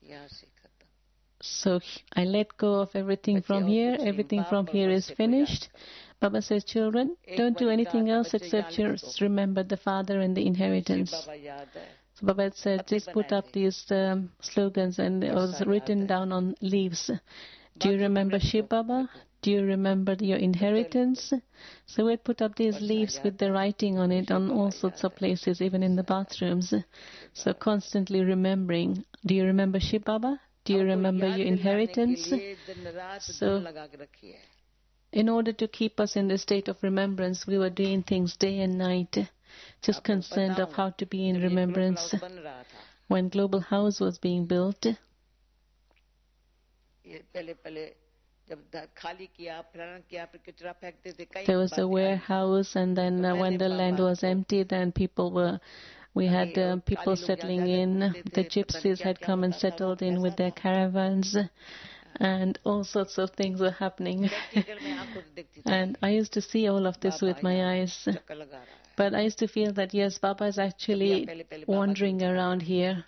Speaker 3: So I let go of everything from here, everything from here is finished. Baba says, children, don't do anything else except just remember the Father and the inheritance. So Baba had said, just put up these um, slogans, and it was written down on leaves. Do you remember Shiv Baba? Do you remember your inheritance? So we'd put up these leaves with the writing on it on all sorts of places, even in the bathrooms. So constantly remembering, do you remember Shiv Baba? Do you remember your inheritance? So in order to keep us in the state of remembrance, we were doing things day and night, just concerned of how to be in remembrance. When Global House was being built, there was a warehouse, and then uh, when the land was empty, then people were, we had uh, people settling in. The gypsies had come and settled in with their caravans, and all sorts of things were happening. And I used to see all of this with my eyes. But I used to feel that, yes, Baba is actually wandering around here.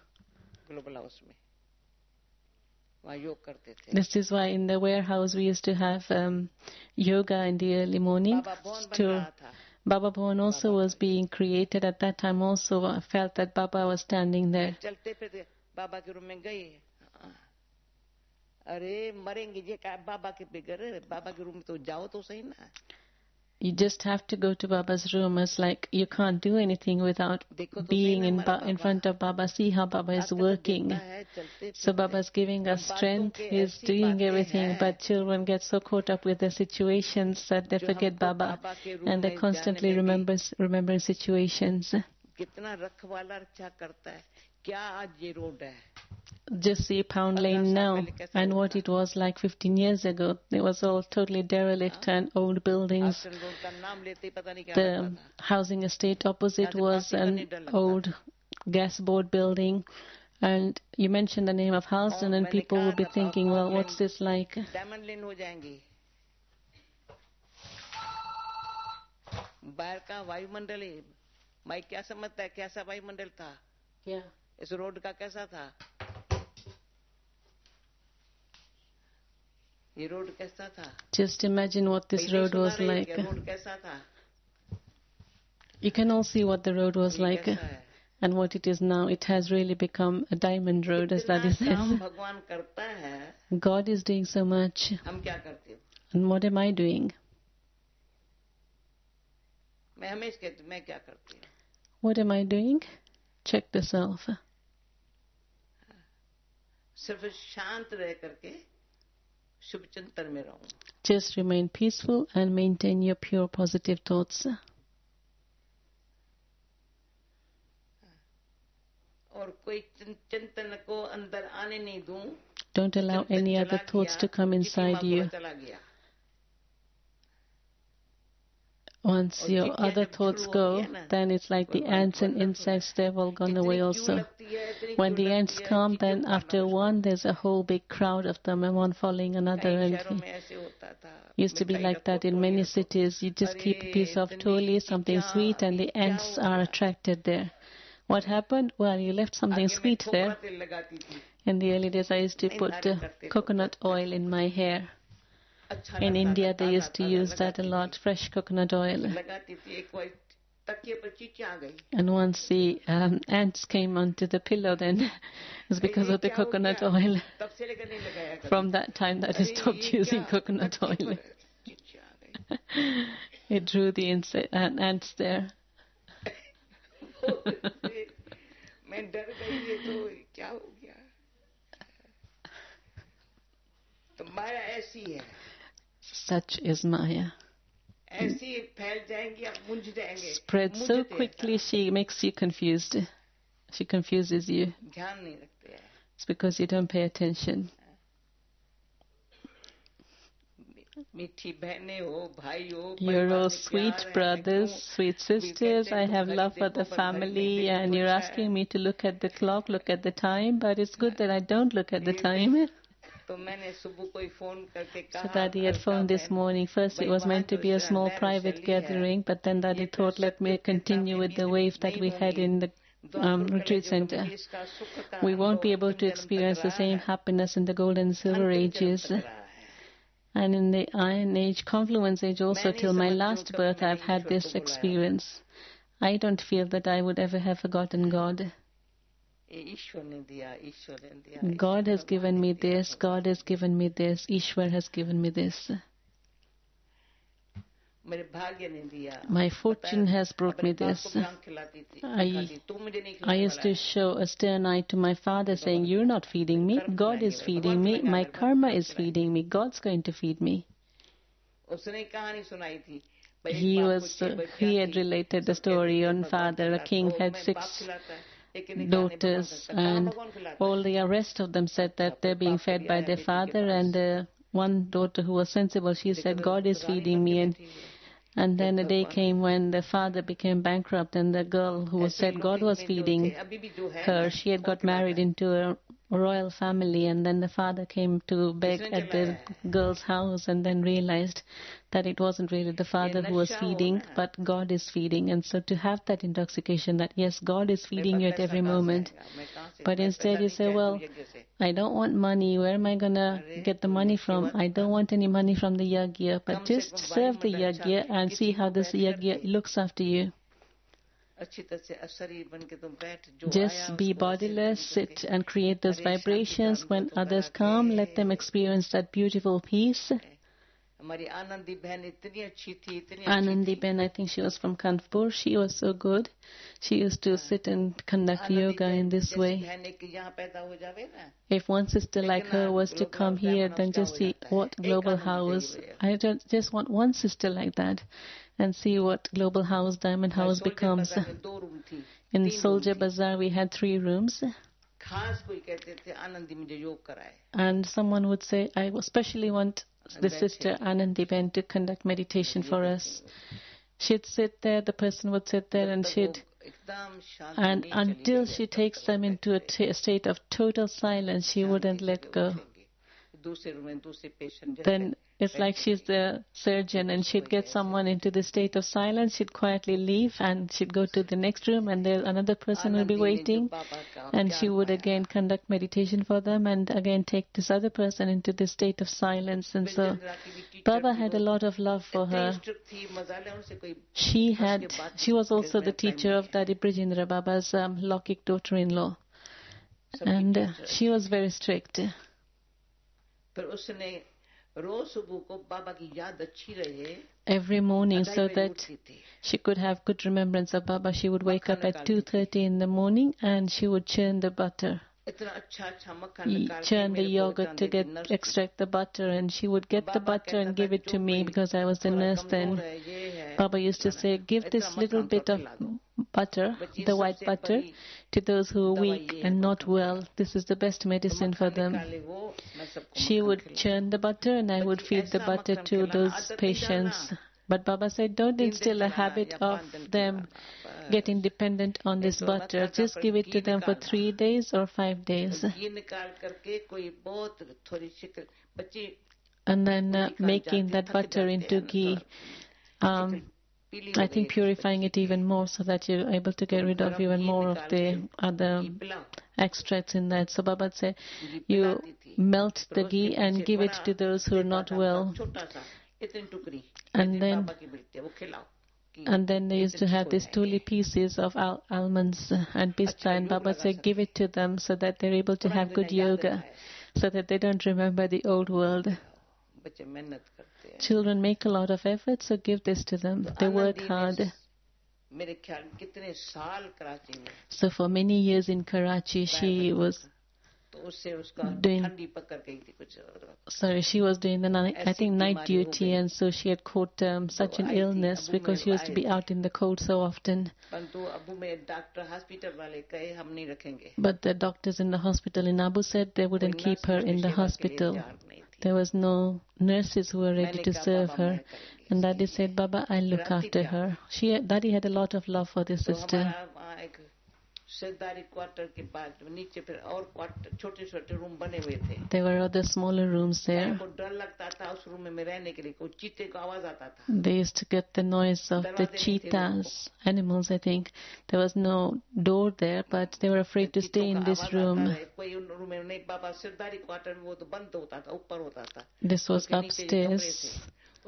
Speaker 3: This is why in the warehouse we used to have um, yoga in the early morning. To Baba Bhavan also was being created at that time. Also I felt that Baba was standing there. You just have to go to Baba's room. It's like you can't do anything without being in, ba- in front of Baba. See how Baba is working. So Baba is giving us strength. He's doing everything. But children get so caught up with their situations that they forget Baba. And they constantly remember, remember situations. Just see Pound Lane now and what it was like fifteen years ago. It was all totally derelict and old buildings. The housing estate opposite was an old gas board building. And you mentioned the name of Halston and people will be thinking, well, what's this like? Yeah.
Speaker 5: इस road का कैसा था ये road कैसा था
Speaker 3: Just imagine what this road was like.
Speaker 5: Road कैसा था
Speaker 3: You can all see what the road was like and what it is now. It has really become a diamond road, as Daddy says.
Speaker 5: भगवान करता है
Speaker 3: God is doing so much.
Speaker 5: हम क्या करते हो
Speaker 3: And what am I doing?
Speaker 5: मैं हमेशा कहती हूँ मैं क्या करती हूँ
Speaker 3: What am I doing? Check the self.
Speaker 5: सिर्फ शांत रह करके शुभ चिंतन में रहूं
Speaker 3: Just remain peaceful and maintain your pure positive thoughts.
Speaker 5: और कोई चिंतन को अंदर आने नहीं दूं
Speaker 3: Don't allow any other thoughts to come inside you. Once your other thoughts go, then it's like the ants and insects, they've all gone away also. when the ants come, then after one, there's a whole big crowd of them, and one following another. And it used to be like that in many cities. You just keep a piece of toli, something sweet, and the ants are attracted there. What happened? Well, you left something sweet there. In the early days, I used to put uh, coconut oil in my hair. In India, they used to use that a lot, fresh coconut oil. And once the um, ants came onto the pillow, then it was because of the coconut oil. From that time that I stopped using coconut oil. It drew the inse- uh, ants there. Such is Maya. Spread so quickly, she makes you confused. She confuses you. It's because you don't pay attention. You're all sweet brothers, sweet sisters. I have love for the family, and you're asking me to look at the clock, look at the time, but it's good that I don't look at the time. So Daddy had phoned this morning. First it was meant to be a small private gathering, but then Daddy thought, let me continue with the wave that we had in the um, retreat center. We won't be able to experience the same happiness in the gold and silver ages. And in the Iron Age, Confluence Age also, till my last birth, I've had this experience. I don't feel that I would ever have forgotten God. God has given me this, God has given me this, Ishwar has given me this. My fortune has brought me this. I, I used to show a stern eye to my father saying, you're not feeding me, God is feeding me, my karma is feeding me, God's going to feed me. He was, uh, he had related the story on father. A king had six daughters, and all the rest of them said that they're being fed by their father, and the one daughter who was sensible, she said, God is feeding me. And and then a day came when the father became bankrupt, and the girl who said God was feeding her, she had got married into a royal family, and then the father came to beg at the girl's house, and then realized that it wasn't really the father who was feeding, but God is feeding. And so to have that intoxication that yes, God is feeding you at every moment, but instead you say, well, I don't want money, where am I going to get the money from? I don't want any money from the yagya, but just serve the yagya and see how this yagya looks after you. Just be bodiless, sit and create those vibrations. When others come, let them experience that beautiful peace. Anandi Ben, I think she was from Kanpur. She was so good. She used to sit and conduct yoga in this way. If one sister like her was to come here, then just see what global house. I just want one sister like that, and see what global house, diamond house becomes. In Soldier Bazaar, we had three rooms. And someone would say, I especially want the sister Anandi Ben to conduct meditation for us. She'd sit there, the person would sit there, and she'd, and until she takes them into a, t- a state of total silence, she wouldn't let go. Then it's like she's the surgeon, and she'd get someone into the state of silence, she'd quietly leave, and she'd go to the next room, and there another person will be waiting, and she would again conduct meditation for them, and again take this other person into the state of silence. And so Baba had a lot of love for her. She had, she was also the teacher of Dadi Brijendra Baba's um, Lokik daughter-in-law, and uh, she was very strict. Every morning, so that she could have good remembrance of Baba, she would wake up at two thirty in the morning, and she would churn the butter. Churn the yogurt to get extract the butter, and she would get the butter and give it to me because I was the nurse then. Baba used to say, give this little bit of butter, the white butter, to those who are weak and not well. This is the best medicine for them. She would churn the butter, and I would feed the butter to those patients. But Baba said, don't instill a habit of them getting dependent on this butter. Just give it to them for three days or five days.
Speaker 5: घी निकाल करके कोई बहुत थोड़ी शिकल बच्ची
Speaker 3: And then uh, making that butter into ghee. Um, I think purifying it even more so that you're able to get rid of even more of the other extracts in that. So Baba said, you melt the ghee and give it to those who are not well. And then, and then they used to have these tuli pieces of al- almonds and pista, and Baba said, give it to them so that they're able to have good yoga, so that they don't remember the old world. Children make a lot of effort, so give this to them. They work hard. So for many years in Karachi, she was doing, sorry, she was doing the night, I think night duty, and so she had caught um, such an illness because she used to be out in the cold so often. But the doctors in the hospital in Abu said they wouldn't keep her in the hospital. There was no nurses who were ready to serve her. And Daddy said, Baba, I'll look after her. She, Daddy had a lot of love for this sister. There were other smaller rooms there. They used to get the noise of the cheetahs, animals, I think. There was no door there, but they were afraid to stay in this room. This was upstairs.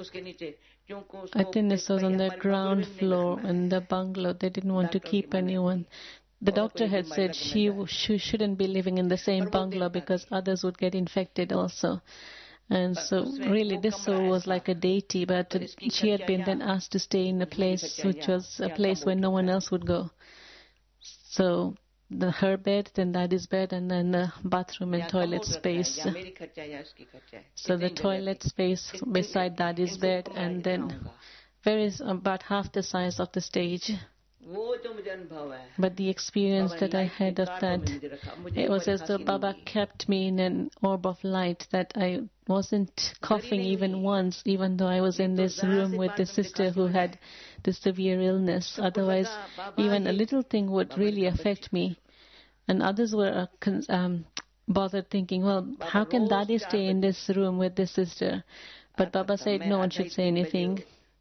Speaker 3: I think this was on the ground floor in the bungalow. They didn't want to keep anyone. The doctor had said she, she shouldn't be living in the same bungalow because others would get infected also. And so really this soul was like a deity, but she had been then asked to stay in a place which was a place where no one else would go. So the, her bed, then Daddy's bed, and then the bathroom and toilet space. So the toilet space beside Daddy's bed, and then very about half the size of the stage. But the experience that I had of that, it was as though Baba kept me in an orb of light, that I wasn't coughing even once, even though I was in this room with the sister who had this severe illness. Otherwise, even a little thing would really affect me. And others were uh, um, bothered thinking, well, how can Daddy stay in this room with this sister? But Baba said no one should say anything.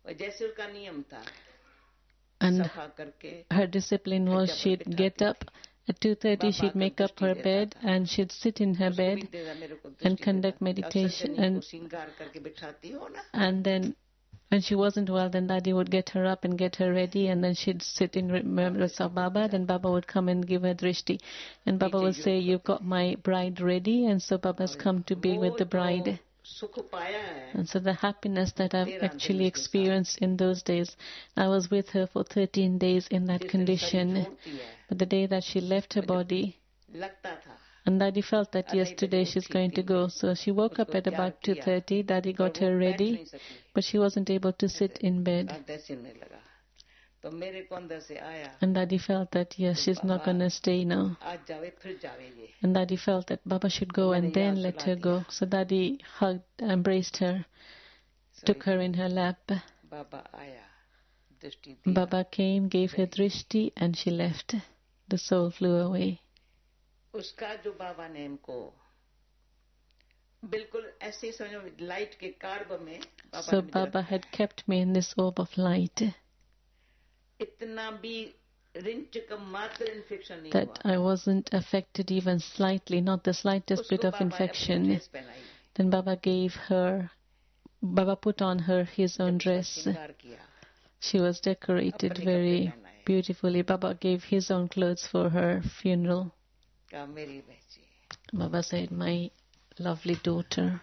Speaker 3: And her discipline was she'd get up at two thirty, she'd make up her bed and she'd sit in her bed and conduct meditation. And, and then when she wasn't well, then Daddy would get her up and get her ready, and then she'd sit in remembrance of Baba. Then Baba would come and give her drishti. And Baba would say, you've got my bride ready, and so Baba's come to be with the bride. And so the happiness that I've actually experienced in those days, I was with her for thirteen days in that condition. But the day that she left her body, and Daddy felt that yes, today she's going to go. So she woke up at about two thirty. Daddy got her ready, but she wasn't able to sit in bed. And Daddy felt that yes, she's not going to stay now. And Daddy felt that Baba should go and then let her go. So Daddy hugged, embraced her, took her in her lap. Baba came, gave her drishti, and she left. The soul flew away. So Baba had kept me in this orb of light, that I wasn't affected even slightly, not the slightest bit of infection. Then Baba gave her, Baba put on her his own dress. She was decorated very beautifully. Baba gave his own clothes for her funeral. Baba said, my lovely daughter.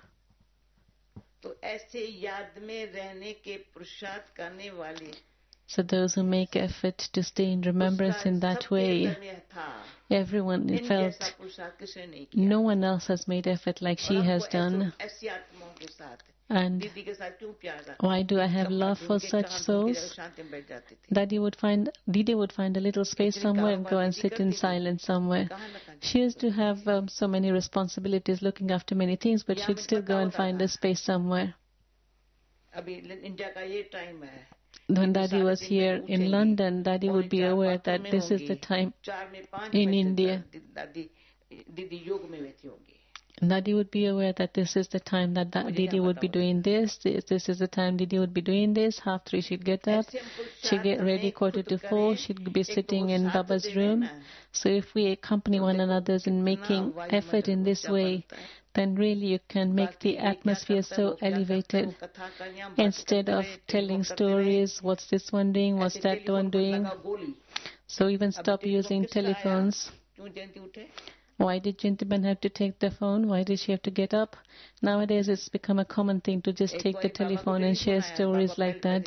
Speaker 3: So those who make effort to stay in remembrance in that way, everyone felt no one else has made effort like she has done. And why do I have love for such souls? Daddy would find, Didi would find a little space somewhere and go and sit in silence somewhere. She used to have um, so many responsibilities, looking after many things, but she'd still go and find a space somewhere. when Daddy was here in London, Daddy would be aware that this is the time in India.
Speaker 5: दीदी योग में बैठी होंगी.
Speaker 3: Daddy would be aware that this is the time that da- Didi would be doing this, this, this is the time Didi would be doing this, half three she'd get up, she'd get ready quarter to four, she'd be sitting in Baba's room. So if we accompany one another in making effort in this way, then really you can make the atmosphere so elevated. Instead of telling stories, what's this one doing, what's that one doing. So even stop using telephones. Why did Jintiban have to take the phone? Why did she have to get up? Nowadays it's become a common thing to just take the telephone and share stories like that.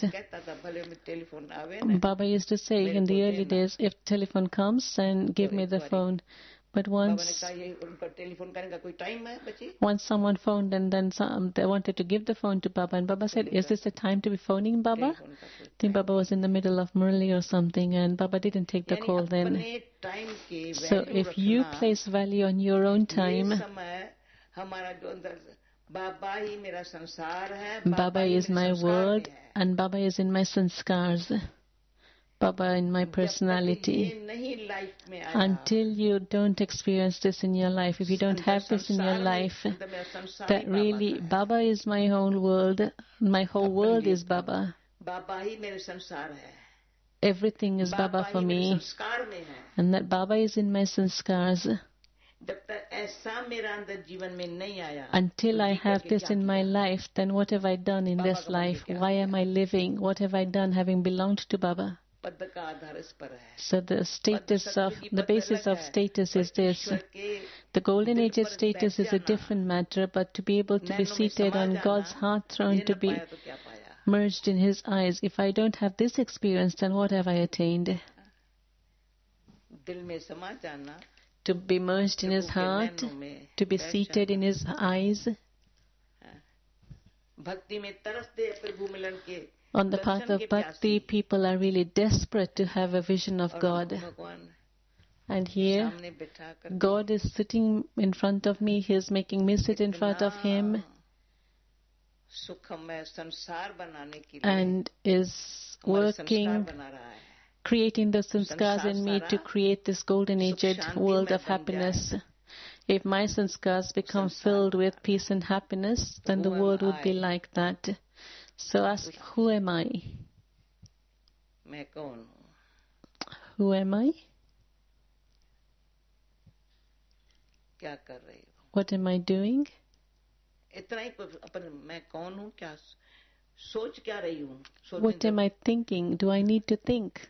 Speaker 3: Baba used to say in the early days, if telephone comes, then give me the phone. But once, once someone phoned and then some, they wanted to give the phone to Baba, and Baba said, is this the time to be phoning Baba? I think Baba was in the middle of Murli or something, and Baba didn't take the call then. So if you place value on your own time, Baba is my word and Baba is in my sanskars. Baba in my personality. Until you don't experience this in your life, if you don't have this in your life, that really Baba is my whole world, my whole world is Baba. Everything is Baba for me, and that Baba is in my sanskars. Until I have this in my life, then what have I done in this life? Why am I living? What have I done having belonged to Baba? So the status of, the basis of status is this. The Golden Age status is a different matter, but to be able to be seated on God's heart throne, to be merged in His eyes, if I don't have this experience, then what have I attained? To be merged in His heart, to be seated in His eyes. On the path of bhakti, people are really desperate to have a vision of God. And here, God is sitting in front of me. He is making me sit in front of Him. And is working, creating the sanskars in me to create this golden aged world of happiness. If my sanskars become filled with peace and happiness, then the world would be like that. So ask, who am I? Who am I? What am I doing? What am I thinking? Do I need to think?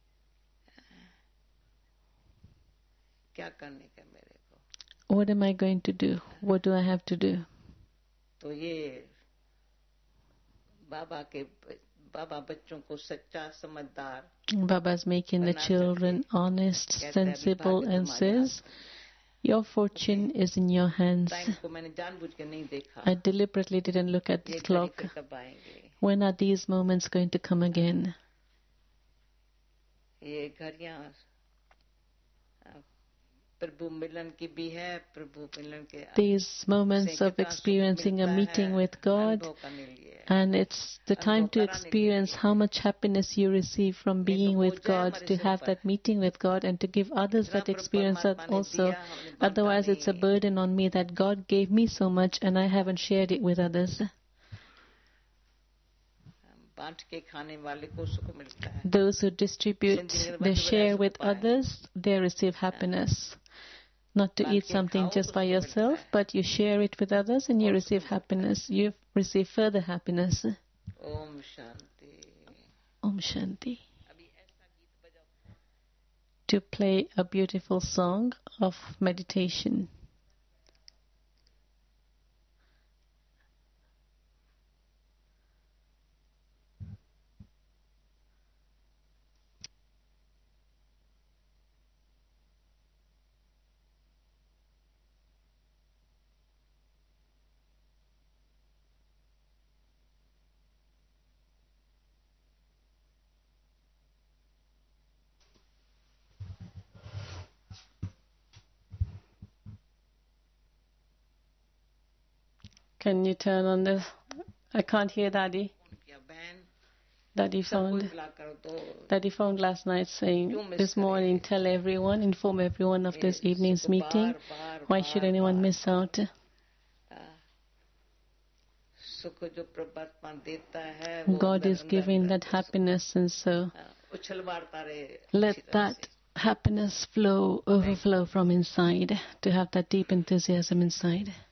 Speaker 3: What am I going to do? What do I have to do? Baba is making the children honest, sensible, and says, your fortune is in your hands. I deliberately didn't look at the clock. When are these moments going to come again? These moments of experiencing a meeting with God, and it's the time to experience how much happiness you receive from being with God, to have that meeting with God and to give others that experience also. Otherwise it's a burden on me that God gave me so much and I haven't shared it with others. Those who distribute, they share with others, they receive happiness. Not to eat something just by yourself, but you share it with others and you receive happiness. You receive further happiness. Om Shanti. Om Shanti. To play a beautiful song of meditation. Can you turn on the... I can't hear Daddy. Daddy
Speaker 5: सबको
Speaker 3: found,
Speaker 5: इतला करो तो
Speaker 3: Daddy found last night saying,
Speaker 5: क्यों miss
Speaker 3: this morning,
Speaker 5: करें?
Speaker 3: tell everyone, inform everyone of this evening's
Speaker 5: इसको
Speaker 3: meeting.
Speaker 5: Bar bar
Speaker 3: Why should
Speaker 5: bar
Speaker 3: anyone
Speaker 5: bar
Speaker 3: miss out?
Speaker 5: सुख जो परमात्मा देता है वो
Speaker 3: God
Speaker 5: अंदर
Speaker 3: is
Speaker 5: अंदर
Speaker 3: giving
Speaker 5: अंदर
Speaker 3: that
Speaker 5: अंदर
Speaker 3: happiness, and so
Speaker 5: हाँ, उछल मारता रहे
Speaker 3: let
Speaker 5: अच्छी तरह
Speaker 3: that
Speaker 5: से।
Speaker 3: happiness flow, overflow from inside, to have that deep enthusiasm inside.